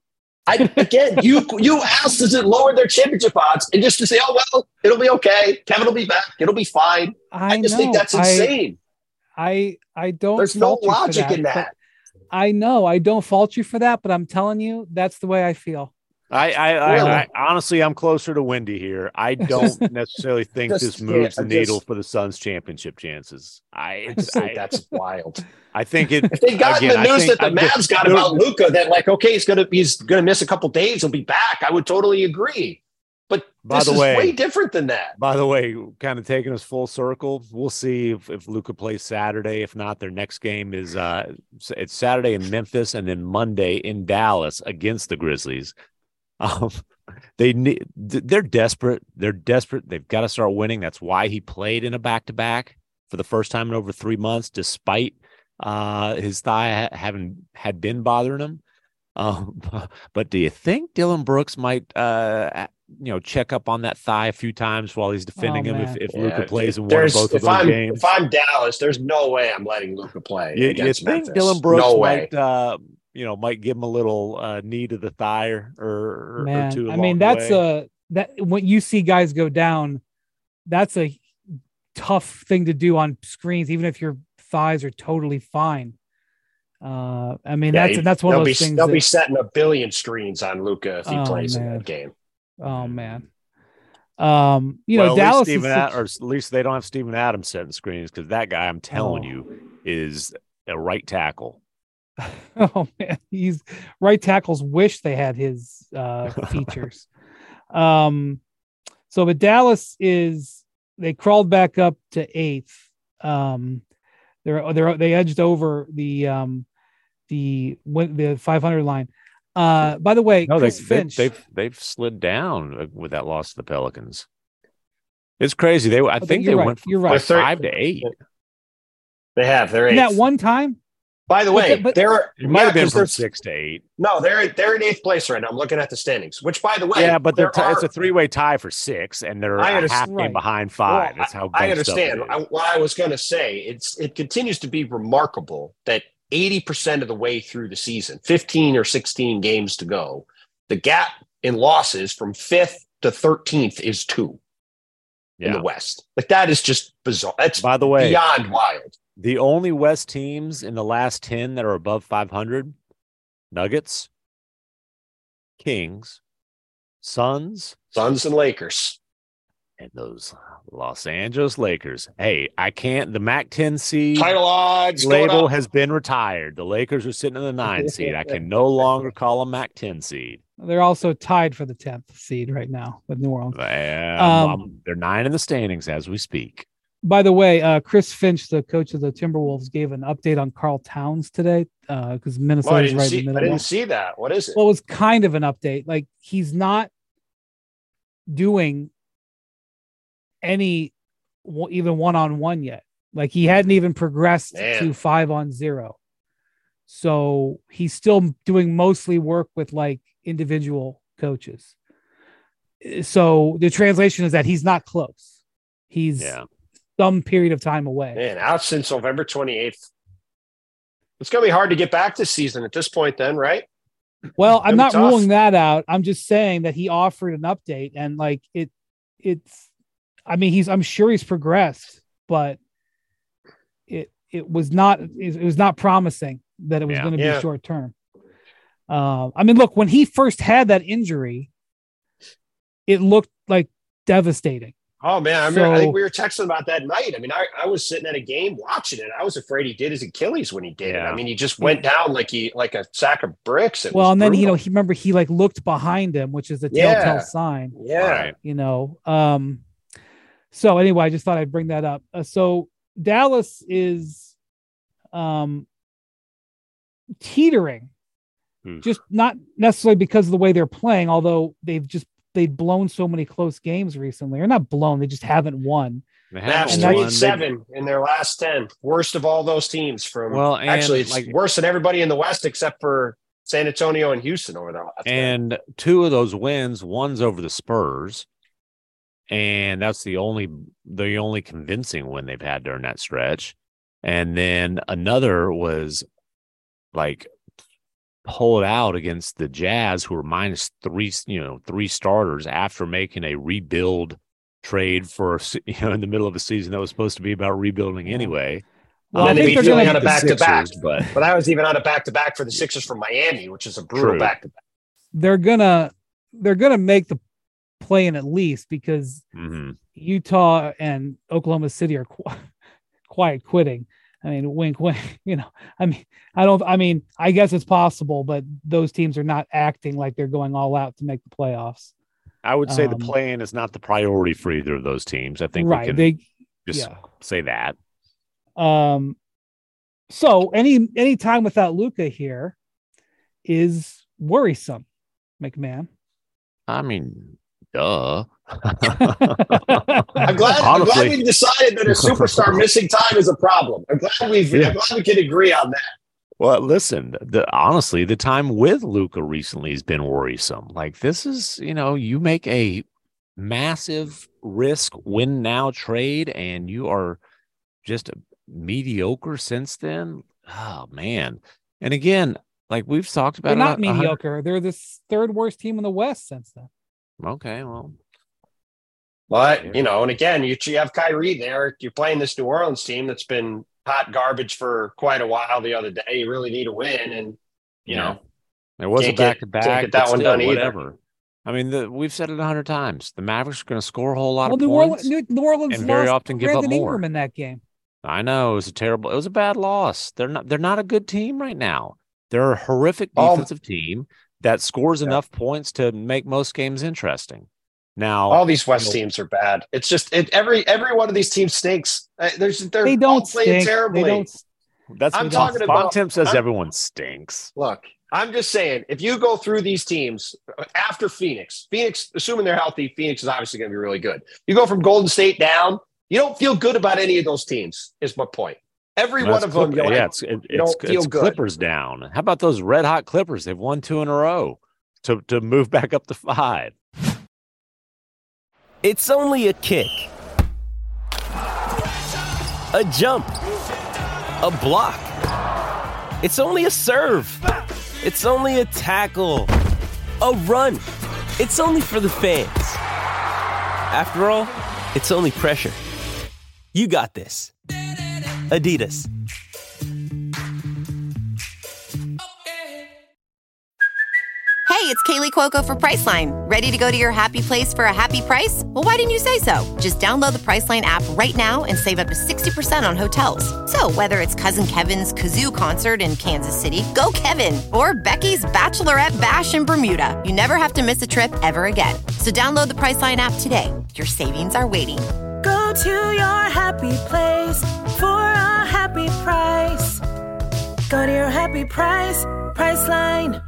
You asked, does it lower their championship odds? And just to say, oh, well, it'll be okay. Kevin will be back. It'll be fine. I just think that's insane. I don't. There's no logic in that. I know. I don't fault you for that, but I'm telling you, that's the way I feel. I honestly, I'm closer to Wendy here. I don't necessarily think this moves the needle for the Suns' championship chances. I think that's wild. I think it. If they got the news that the Mavs got about Luka, that like, okay, he's gonna miss a couple days, he'll be back. I would totally agree. But this is way different than that. By the way, kind of taking us full circle, we'll see if Luka plays Saturday. If not, their next game is it's Saturday in Memphis and then Monday in Dallas against the Grizzlies. They're desperate. They're desperate. They've got to start winning. That's why he played in a back-to-back for the first time in over 3 months, despite his thigh had been bothering him. But do you think Dillon Brooks might check up on that thigh a few times while he's defending him if Luka plays in one or both of those games? If I'm Dallas, there's no way I'm letting Luka play. You think Memphis. Dillon Brooks might give him a little knee to the thigh or two. I mean, that's that when you see guys go down, that's a tough thing to do on screens, even if your thighs are totally fine. I mean, that's one of those things. They'll be setting a billion screens on Luka if he plays in that game. Oh man. Dallas at least they don't have Steven Adams setting screens, because that guy, I'm telling you, is a right tackle. Oh man, right tackles wish they had his features. But Dallas they crawled back up to 8th. They edged over the 500 line. By the way, they've slid down with that loss to the Pelicans. It's crazy. I think they went from 5 to 8. They have. They're 8th. That one time. By the way, it might have been from 6 to 8. No, they're in 8th place right now. I'm looking at the standings. Which, by the way, but it's a 3-way tie for 6, and they're a half game behind 5. That's how I understand. What I was going to say, it continues to be remarkable that 80% of the way through the season, 15 or 16 games to go, the gap in losses from 5th to 13th is 2 in the West. Like, that is just bizarre. That's, by the way, beyond wild. The only West teams in the last 10 that are above 500, Nuggets, Kings, Suns and Lakers. And those Los Angeles Lakers. Hey, the MAC-10 seed title odds label has been retired. The Lakers are sitting in the 9 seed. I can no longer call them MAC-10 seed. They're also tied for the 10th seed right now with New Orleans. They're 9 in the standings as we speak. By the way, Chris Finch, the coach of the Timberwolves, gave an update on Karl Towns today because Minnesota's right in the middle. I didn't see that. What is it? Well, it was kind of an update. Like, he's not doing any even one-on-one yet. Like, he hadn't even progressed to 5-on-0. So he's still doing mostly work with like individual coaches. So the translation is that he's not close. He's some period of time away. Man, out since November 28th. It's going to be hard to get back this season at this point then, right? Well, I'm not ruling that out. I'm just saying that he offered an update, and like I'm sure he's progressed, but it was not promising that it was going to be short term. Look, when he first had that injury, it looked like devastating. Oh man, I think we were texting about that night. I mean, I was sitting at a game watching it. I was afraid he did his Achilles when he did it. I mean, he just went down like a sack of bricks. Then he like looked behind him, which is a telltale sign. Yeah, So anyway, I just thought I'd bring that up. So Dallas is teetering, just not necessarily because of the way they're playing, although they've blown so many close games recently. Or not blown, they just haven't won. Mavs 3-7 in their last 10. Worst of all those teams it's worse than everybody in the West except for San Antonio and Houston over there. And 2 of those wins, one's over the Spurs. And that's the only convincing win they've had during that stretch. And then another was like pulled out against the Jazz, who were -3, 3 starters after making a rebuild trade for, in the middle of a season that was supposed to be about rebuilding anyway. Well, I think they're going on a back-to-back, but I was even on a back-to-back for the Sixers from Miami, which is a brutal back-to-back. They're gonna make the play-in at least because Utah and Oklahoma City are quiet quitting. I mean, wink, wink. I guess it's possible, but those teams are not acting like they're going all out to make the playoffs. I would say the play-in is not the priority for either of those teams. I think we can say that. So any time without Luka here is worrisome, McMahon. I mean, duh. I'm glad we've decided that a superstar missing time is a problem. I'm glad we can agree on that. Well, listen, honestly, the time with Luka recently has been worrisome. Like, this is, you make a massive risk win now trade and you are just mediocre since then. Oh man. And again, like we've talked about, they're not mediocre. They're the 3rd worst team in the West since then. Okay, well, but and again, you have Kyrie there. You're playing this New Orleans team that's been hot garbage for quite a while the other day. You really need a win, and you know, it was a back-to-back. Can't get that one done whatever. Either. I mean, we've said it 100 times. The Mavericks are going to score a whole lot of New points. New Orleans and very often give up more. Ingram in that game. I know it was a bad loss. They're not a good team right now. They're a horrific defensive team that scores enough points to make most games interesting. Now, all these West teams are bad. It's just every one of these teams stinks. They don't all playing terribly. I'm talking about. Bontemps says everyone stinks. Look, I'm just saying, if you go through these teams after Phoenix, assuming they're healthy, Phoenix is obviously going to be really good. You go from Golden State down, you don't feel good about any of those teams. Is my point. Every one of them, it's Clippers down. How about those red hot Clippers? They've won 2 in a row to move back up to 5. It's only a kick, a jump, a block. It's only a serve. It's only a tackle, a run. It's only for the fans. After all, it's only pressure. You got this. Adidas. Hey, it's Kaylee Cuoco for Priceline. Ready to go to your happy place for a happy price? Well, why didn't you say so? Just download the Priceline app right now and save up to 60% on hotels. So whether it's Cousin Kevin's Kazoo Concert in Kansas City, go Kevin, or Becky's Bachelorette Bash in Bermuda, you never have to miss a trip ever again. So download the Priceline app today. Your savings are waiting. Go to your happy place for a happy price. Go to your happy price, Priceline.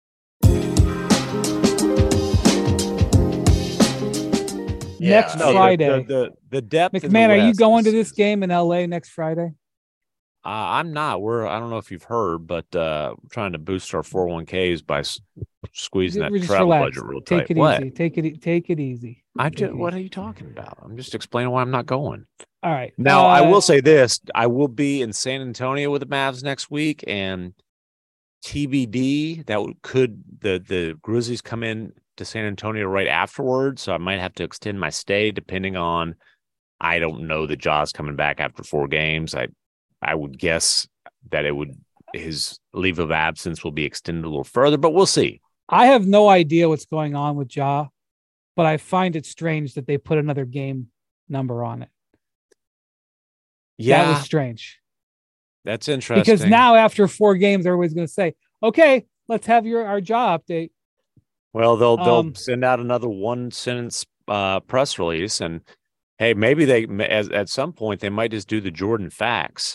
Next Friday. The depth. McMahon, are you going to this game in LA next Friday? I'm not. I don't know if you've heard, but we're trying to boost our 401ks by squeezing that travel budget real tight. Take it easy. What are you talking about? I'm just explaining why I'm not going. All right. Now, I will say this. I will be in San Antonio with the Mavs next week, and TBD, the Grizzlies come in to San Antonio right afterwards, so I might have to extend my stay depending on. I don't know that Ja's coming back after 4 games. I would guess that his leave of absence will be extended a little further, but we'll see. I have no idea what's going on with Ja, but I find it strange that they put another game number on it. Yeah, that was strange. That's interesting because now after 4 games, everybody's going to say, "Okay, let's have our Ja update." Well, they'll send out another 1-sentence press release, and hey, maybe at some point they might just do the Jordan facts.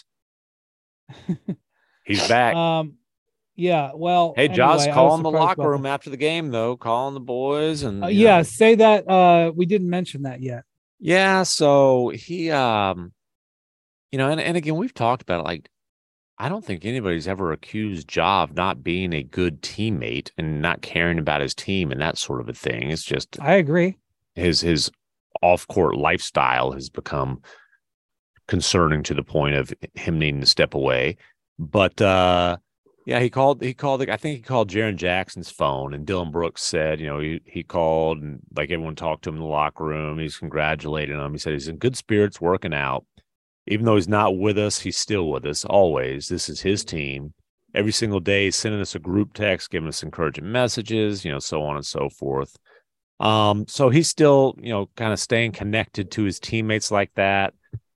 He's back. Yeah. Well, hey, Ja's calling the locker room after the game, though, calling the boys, and say that. We didn't mention that yet. Yeah. So he, and again, we've talked about it. Like, I don't think anybody's ever accused Ja of not being a good teammate and not caring about his team and that sort of a thing. It's just, I agree. His off-court lifestyle has become concerning to the point of him needing to step away. But he called. I think he called Jaren Jackson's phone, and Dylan Brooks said, he called and like everyone talked to him in the locker room. He's congratulating him. He said he's in good spirits, working out. Even though he's not with us, he's still with us always. This is his team. Every single day, he's sending us a group text, giving us encouraging messages, so on and so forth. So he's still, kind of staying connected to his teammates like that.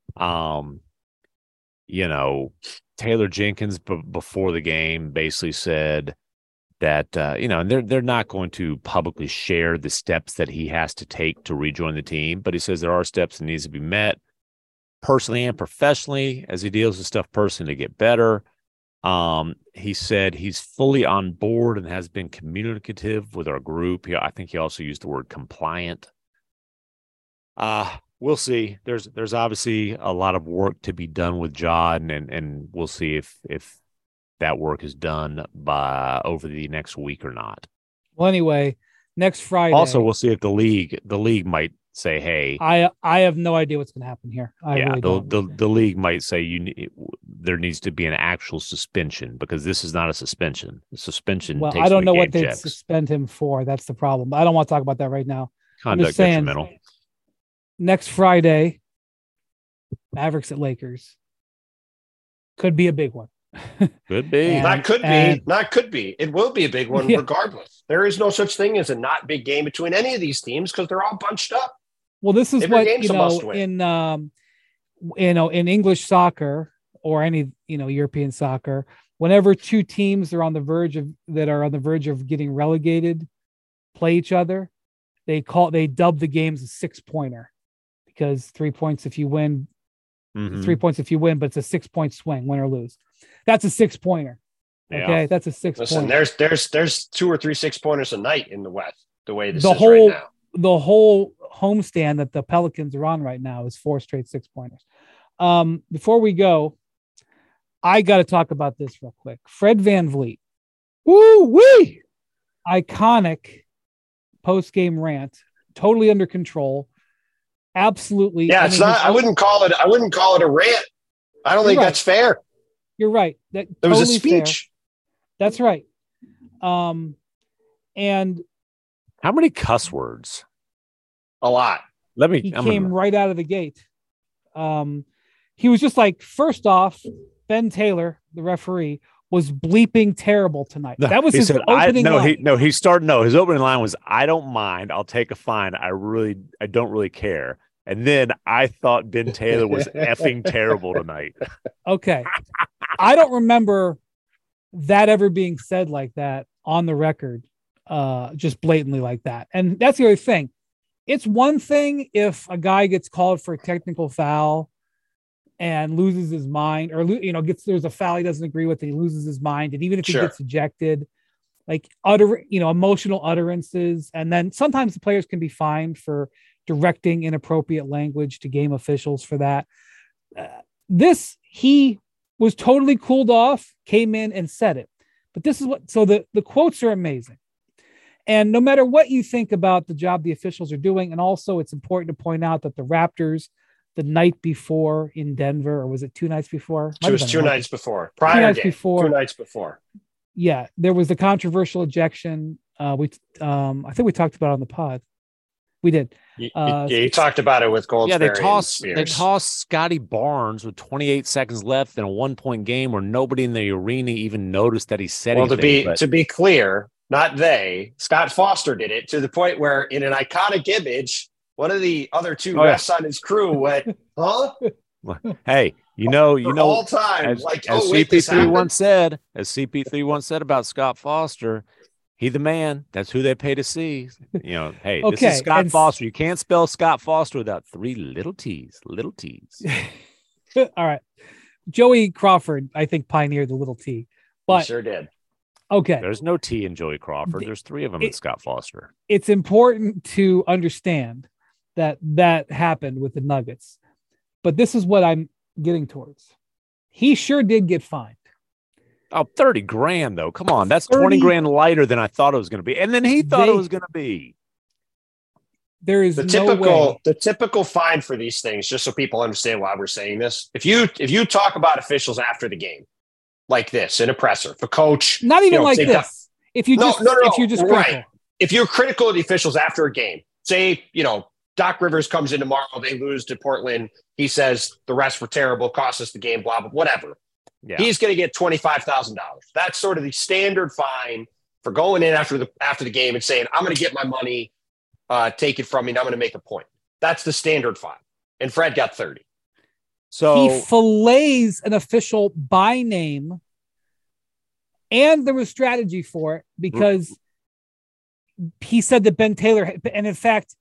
Taylor Jenkins before the game basically said that, and they're not going to publicly share the steps that he has to take to rejoin the team, but he says there are steps that needs to be met personally and professionally as he deals with stuff personally to get better. He said he's fully on board and has been communicative with our group. I think he also used the word compliant. We'll see. There's obviously a lot of work to be done with Ja, and we'll see if that work is done by over the next week or not. Well, anyway, next Friday. Also, we'll see if the league might say, "Hey, I have no idea what's going to happen here." The league might say there needs to be an actual suspension because this is not a suspension. The suspension. Well, takes I don't know what they'd suspend him for. That's the problem. But I don't want to talk about that right now. Conduct detrimental. Next Friday, Mavericks at Lakers. Could be a big one. Could be. Not could be. It will be a big one regardless. There is no such thing as a not big game between any of these teams because they're all bunched up. Well, this is what, in English soccer or any, European soccer, whenever two teams are on the verge of getting relegated, play each other, they dub the games a 6-pointer because 3 points if you win, 3 points if you win, but it's a 6-point swing, win or lose. That's a 6-pointer. Okay, that's a 6-pointer. Listen, there's 2 or 3 6-pointers a night in the West. The way this is right now. The whole homestand that the Pelicans are on right now is 4 straight 6-pointers. Before we go, I got to talk about this real quick. Fred VanVleet. Woo-wee! Iconic post-game rant, totally under control. Absolutely. Yeah, I wouldn't call it a rant. I don't think that's fair. You're right. That there was a speech. Fair. That's right. And how many cuss words? A lot. He came right out of the gate. He was just like, first off, Ben Taylor, the referee, was bleeping terrible tonight. No, that was his opening line. His opening line was, I don't mind. I'll take a fine. I don't really care. And then I thought Ben Taylor was effing terrible tonight. Okay. I don't remember that ever being said like that on the record, just blatantly like that. And that's the other thing. It's one thing if a guy gets called for a technical foul and loses his mind, or there's a foul he doesn't agree with, and he loses his mind, and even if he gets ejected, like emotional utterances, and then sometimes the players can be fined for directing inappropriate language to game officials for that. He was totally cooled off, came in and said it. But this is so the quotes are amazing. And no matter what you think about the job the officials are doing, and also it's important to point out that the Raptors, the night before in Denver, or was it 2 nights before? It was 2 nights before. Prior game, 2 nights before. Yeah, there was the controversial ejection. I think we talked about it on the pod. We did. You talked about it with Goldsberry. Yeah, they tossed Scotty Barnes with 28 seconds left in a 1-point game where nobody in the arena even noticed that he said anything. Well, to be clear, not they. Scott Foster did it to the point where, in an iconic image, one of the other 2 refs on his crew went, "Huh?" Hey, all time. As CP3 once said about Scott Foster. He the man. That's who they pay to see. Hey, this is Scott Foster. You can't spell Scott Foster without 3 little T's. Little T's. All right. Joey Crawford, I think, pioneered the little T. But he sure did. Okay. There's no T in Joey Crawford. There's 3 of them in Scott Foster. It's important to understand that happened with the Nuggets. But this is what I'm getting towards. He sure did get fined. Oh, $30,000 though. Come on. That's $20,000 lighter than I thought it was going to be. And then he thought it was going to be. There is the typical fine for these things, just so people understand why we're saying this. If you talk about officials after the game like this, in a presser, if a coach, not even like this. If you're just critical. Right. If you're critical of the officials after a game, say, Doc Rivers comes in tomorrow, they lose to Portland. He says the refs were terrible, cost us the game, blah, blah, whatever. Yeah. He's going to get $25,000. That's sort of the standard fine for going in after the game and saying, I'm going to get my money, take it from me, and I'm going to make a point. That's the standard fine. And Fred got 30. So he fillets an official by name, and there was strategy for it because he said that Ben Taylor, and in fact,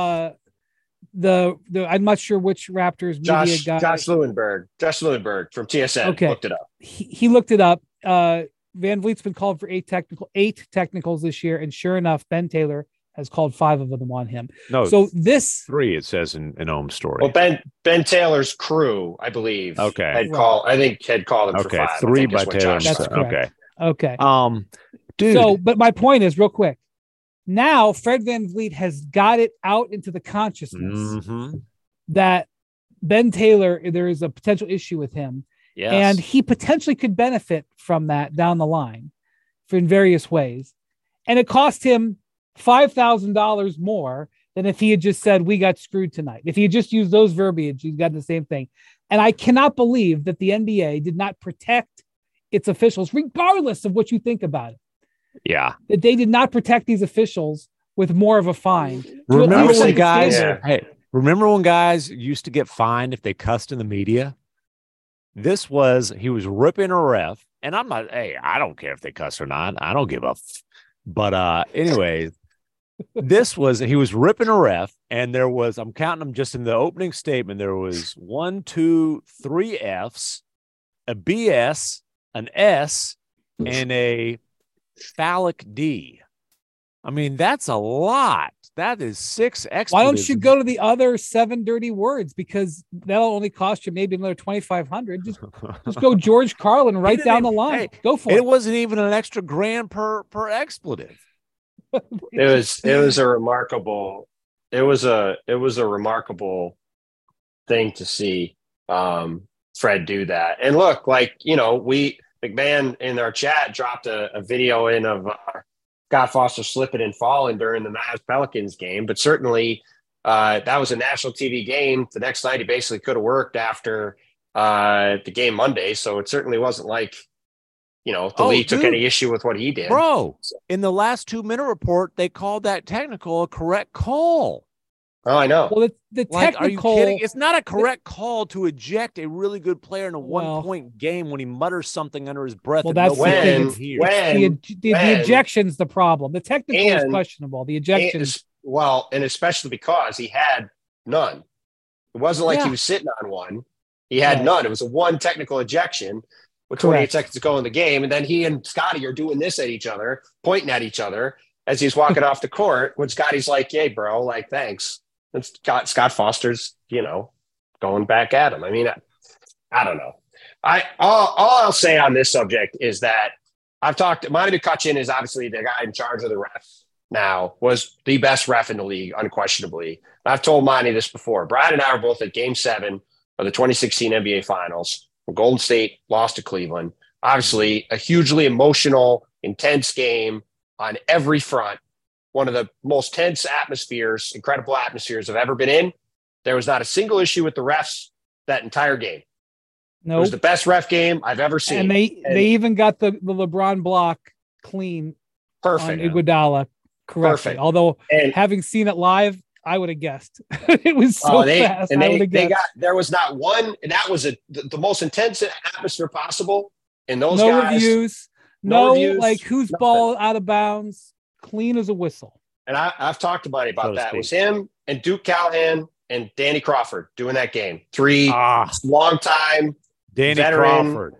I'm not sure which Raptors media guy. Josh Lewenberg from TSN looked it up. He looked it up. VanVleet's been called for 8 technicals this year, and sure enough, Ben Taylor has called 5 of them on him. No, so this 3 it says in Ohm's story. Well, Ben Taylor's crew, I believe, had called him for 5. 3 by Taylor. Okay. Dude. So, but my point is, real quick. Now, Fred VanVleet has got it out into the consciousness that Ben Taylor, there is a potential issue with him. Yes. And he potentially could benefit from that down the line in various ways. And it cost him $5,000 more than if he had just said, we got screwed tonight. If he had just used those verbiage, he's got the same thing. And I cannot believe that the NBA did not protect its officials, regardless of what you think about it. Yeah. That they did not protect these officials with more of a fine. Remember when guys used to get fined if they cussed in the media? He was ripping a ref, and I'm not, hey, I don't care if they cuss or not. I don't give a But anyways, he was ripping a ref, and there was, I'm counting them just in the opening statement, there was 1, 2, 3 Fs, a BS, an S, and a phallic D. I mean, that's a lot. That is 6 expletives. Why don't you go to the other 7 dirty words? Because that'll only cost you maybe another $2,500. Just go George Carlin right down the line. Hey, go for it. It wasn't even an extra grand per expletive. It was a remarkable thing to see Fred do that. And look, McMahon in our chat dropped a video in of Scott Foster slipping and falling during the Mavs Pelicans game, but certainly that was a national TV game. The next night he basically could have worked after the game Monday, so it certainly wasn't like the league took any issue with what he did. Bro, in the last 2-minute report, they called that technical a correct call. Oh, I know. Well, the technical. Are you kidding? It's not a correct call to eject a really good player in a 1-point game when he mutters something under his breath. Well, that's the thing. The ejection's the problem. The technical is questionable. The ejection, and especially because he had none. It wasn't like he was sitting on one. He had none. It was a 1 technical ejection with 28 seconds to go in the game, and then he and Scotty are doing this at each other, pointing at each other as he's walking off the court. When Scotty's like, "Hey, bro, like, thanks." And Scott Foster's, going back at him. I mean, I don't know. All I'll say on this subject is that I've talked. Monty McCutcheon is obviously the guy in charge of the refs now, was the best ref in the league, unquestionably. I've told Monty this before. Brian and I were both at Game 7 of the 2016 NBA Finals when Golden State lost to Cleveland. Obviously, a hugely emotional, intense game on every front. One of the most tense incredible atmospheres I've ever been in. There was not a single issue with the refs that entire game. No, It was the best ref game I've ever seen. And they even got the LeBron block clean. Perfect. On Iguodala correctly. Perfect. Although, having seen it live, I would have guessed. It was so fast. And there was not one, and that was the most intense atmosphere possible. And those guys. Reviews. No reviews. Like whose ball out of bounds. Clean as a whistle. And I've talked to Buddy about that. It was him and Duke Callahan and Danny Crawford doing that game. 3 long-time Danny veteran. Crawford.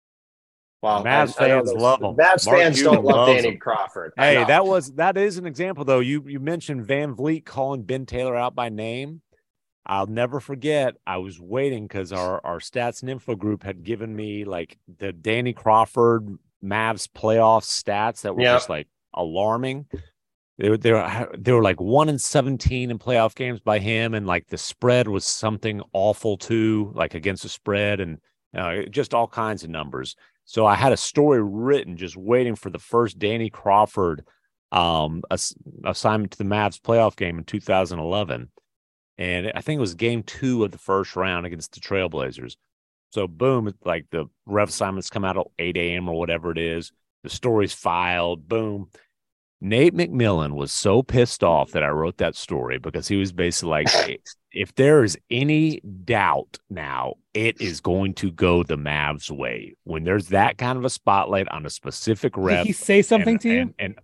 Well, Mavs fans love him. Mavs fans don't love Danny Crawford. Hey, that is an example, though. You mentioned Van Vliet calling Ben Taylor out by name. I'll never forget. I was waiting because our stats and info group had given me like the Danny Crawford Mavs playoff stats that were just like alarming. They were like 1-17 in playoff games by him, and like the spread was something awful too, like against the spread, and just all kinds of numbers. So I had a story written just waiting for the first Danny Crawford assignment to the Mavs playoff game in 2011, and I think it was game 2 of the first round against the Trailblazers. So boom, like the ref assignments come out at 8 a.m. or whatever it is. The story's filed. Boom. Nate McMillan was so pissed off that I wrote that story because he was basically like, if there is any doubt now, it is going to go the Mavs' way. When there's that kind of a spotlight on a specific ref. Did he say something to you? And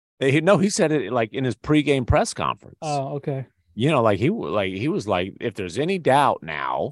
he said it like in his pregame press conference. Oh, okay. He was like, if there's any doubt now,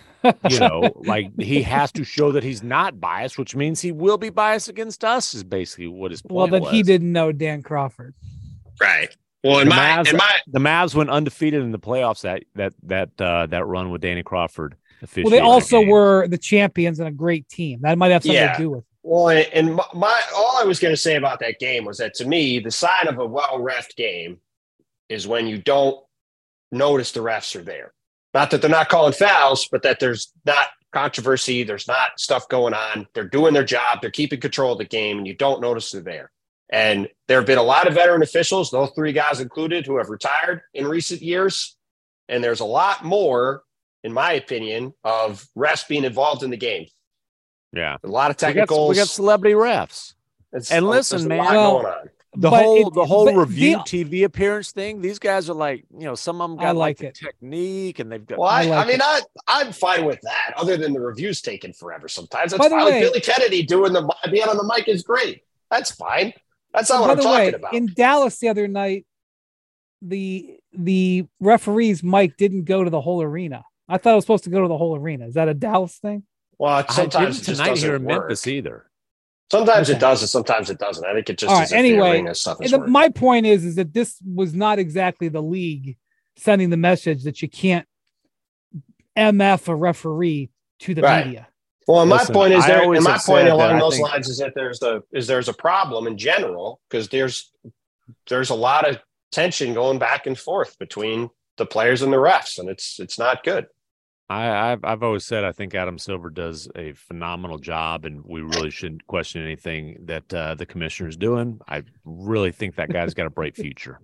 like he has to show that he's not biased, which means he will be biased against us, is basically what his point was. He didn't know Dan Crawford. Right. Well, the Mavs went undefeated in the playoffs that run with Danny Crawford. Well, they also were the champions and a great team. That might have something to do with it. Well, and all I was going to say about that game was that to me, the sign of a well-refed game is when you don't notice the refs are there. Not that they're not calling fouls, but that there's not controversy. There's not stuff going on. They're doing their job. They're keeping control of the game, and you don't notice they're there. And there have been a lot of veteran officials, those 3 guys included, who have retired in recent years. And there's a lot more, in my opinion, of refs being involved in the game. Yeah. A lot of technicals. We got celebrity refs. And listen, man, going on. The whole review TV appearance thing, these guys are like, some of them got like the technique and they've got. Well, I'm fine with that, other than the reviews taking forever sometimes. That's fine. Billy Kennedy being on the mic is great. That's fine. That's not what I'm talking about. In Dallas the other night, the referee's mic didn't go to the whole arena. I thought it was supposed to go to the whole arena. Is that a Dallas thing? Well, sometimes it just doesn't here in Memphis either. Sometimes it does, and sometimes it doesn't. I think it just is. Anyway, my point is that this was not exactly the league sending the message that you can't MF a referee to the media. Well, my point along those lines is that there's a problem in general, because there's a lot of tension going back and forth between the players and the refs, and it's not good. I've always said I think Adam Silver does a phenomenal job, and we really shouldn't question anything that the commissioner's doing. I really think that guy's got a bright future.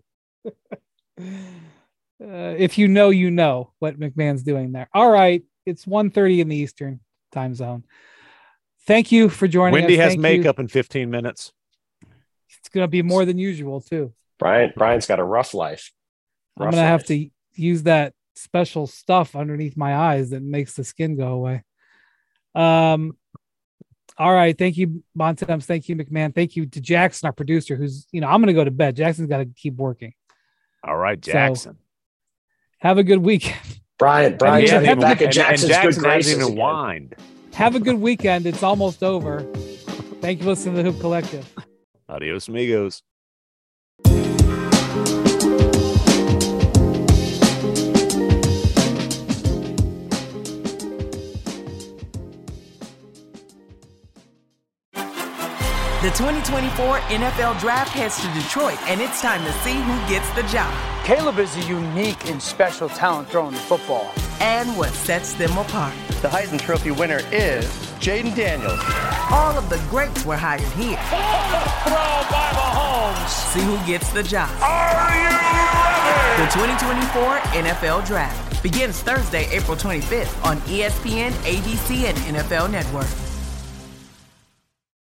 If you know what McMahon's doing there. All right, it's 1:30 in the Eastern time zone. Thank you for joining us. Wendy has makeup in 15 minutes. It's going to be more than usual too. Brian's got a rough life. I'm going to have to use that special stuff underneath my eyes that makes the skin go away. All right. Thank you, Bontemps. Thank you, McMahon. Thank you to Jackson, our producer, who's, I'm going to go to bed. Jackson's got to keep working. All right, Jackson. So, have a good weekend. Brian, back at Jackson's good graces even whined. Have a good weekend. It's almost over. Thank you for listening to the Hoop Collective. Adios, amigos. The 2024 NFL Draft heads to Detroit, and it's time to see who gets the job. Caleb is a unique and special talent throwing the football. And what sets them apart. The Heisman Trophy winner is Jaden Daniels. All of the greats were hired here. Throw by Mahomes. See who gets the job. Are you ready? The 2024 NFL Draft begins Thursday, April 25th on ESPN, ABC, and NFL Network.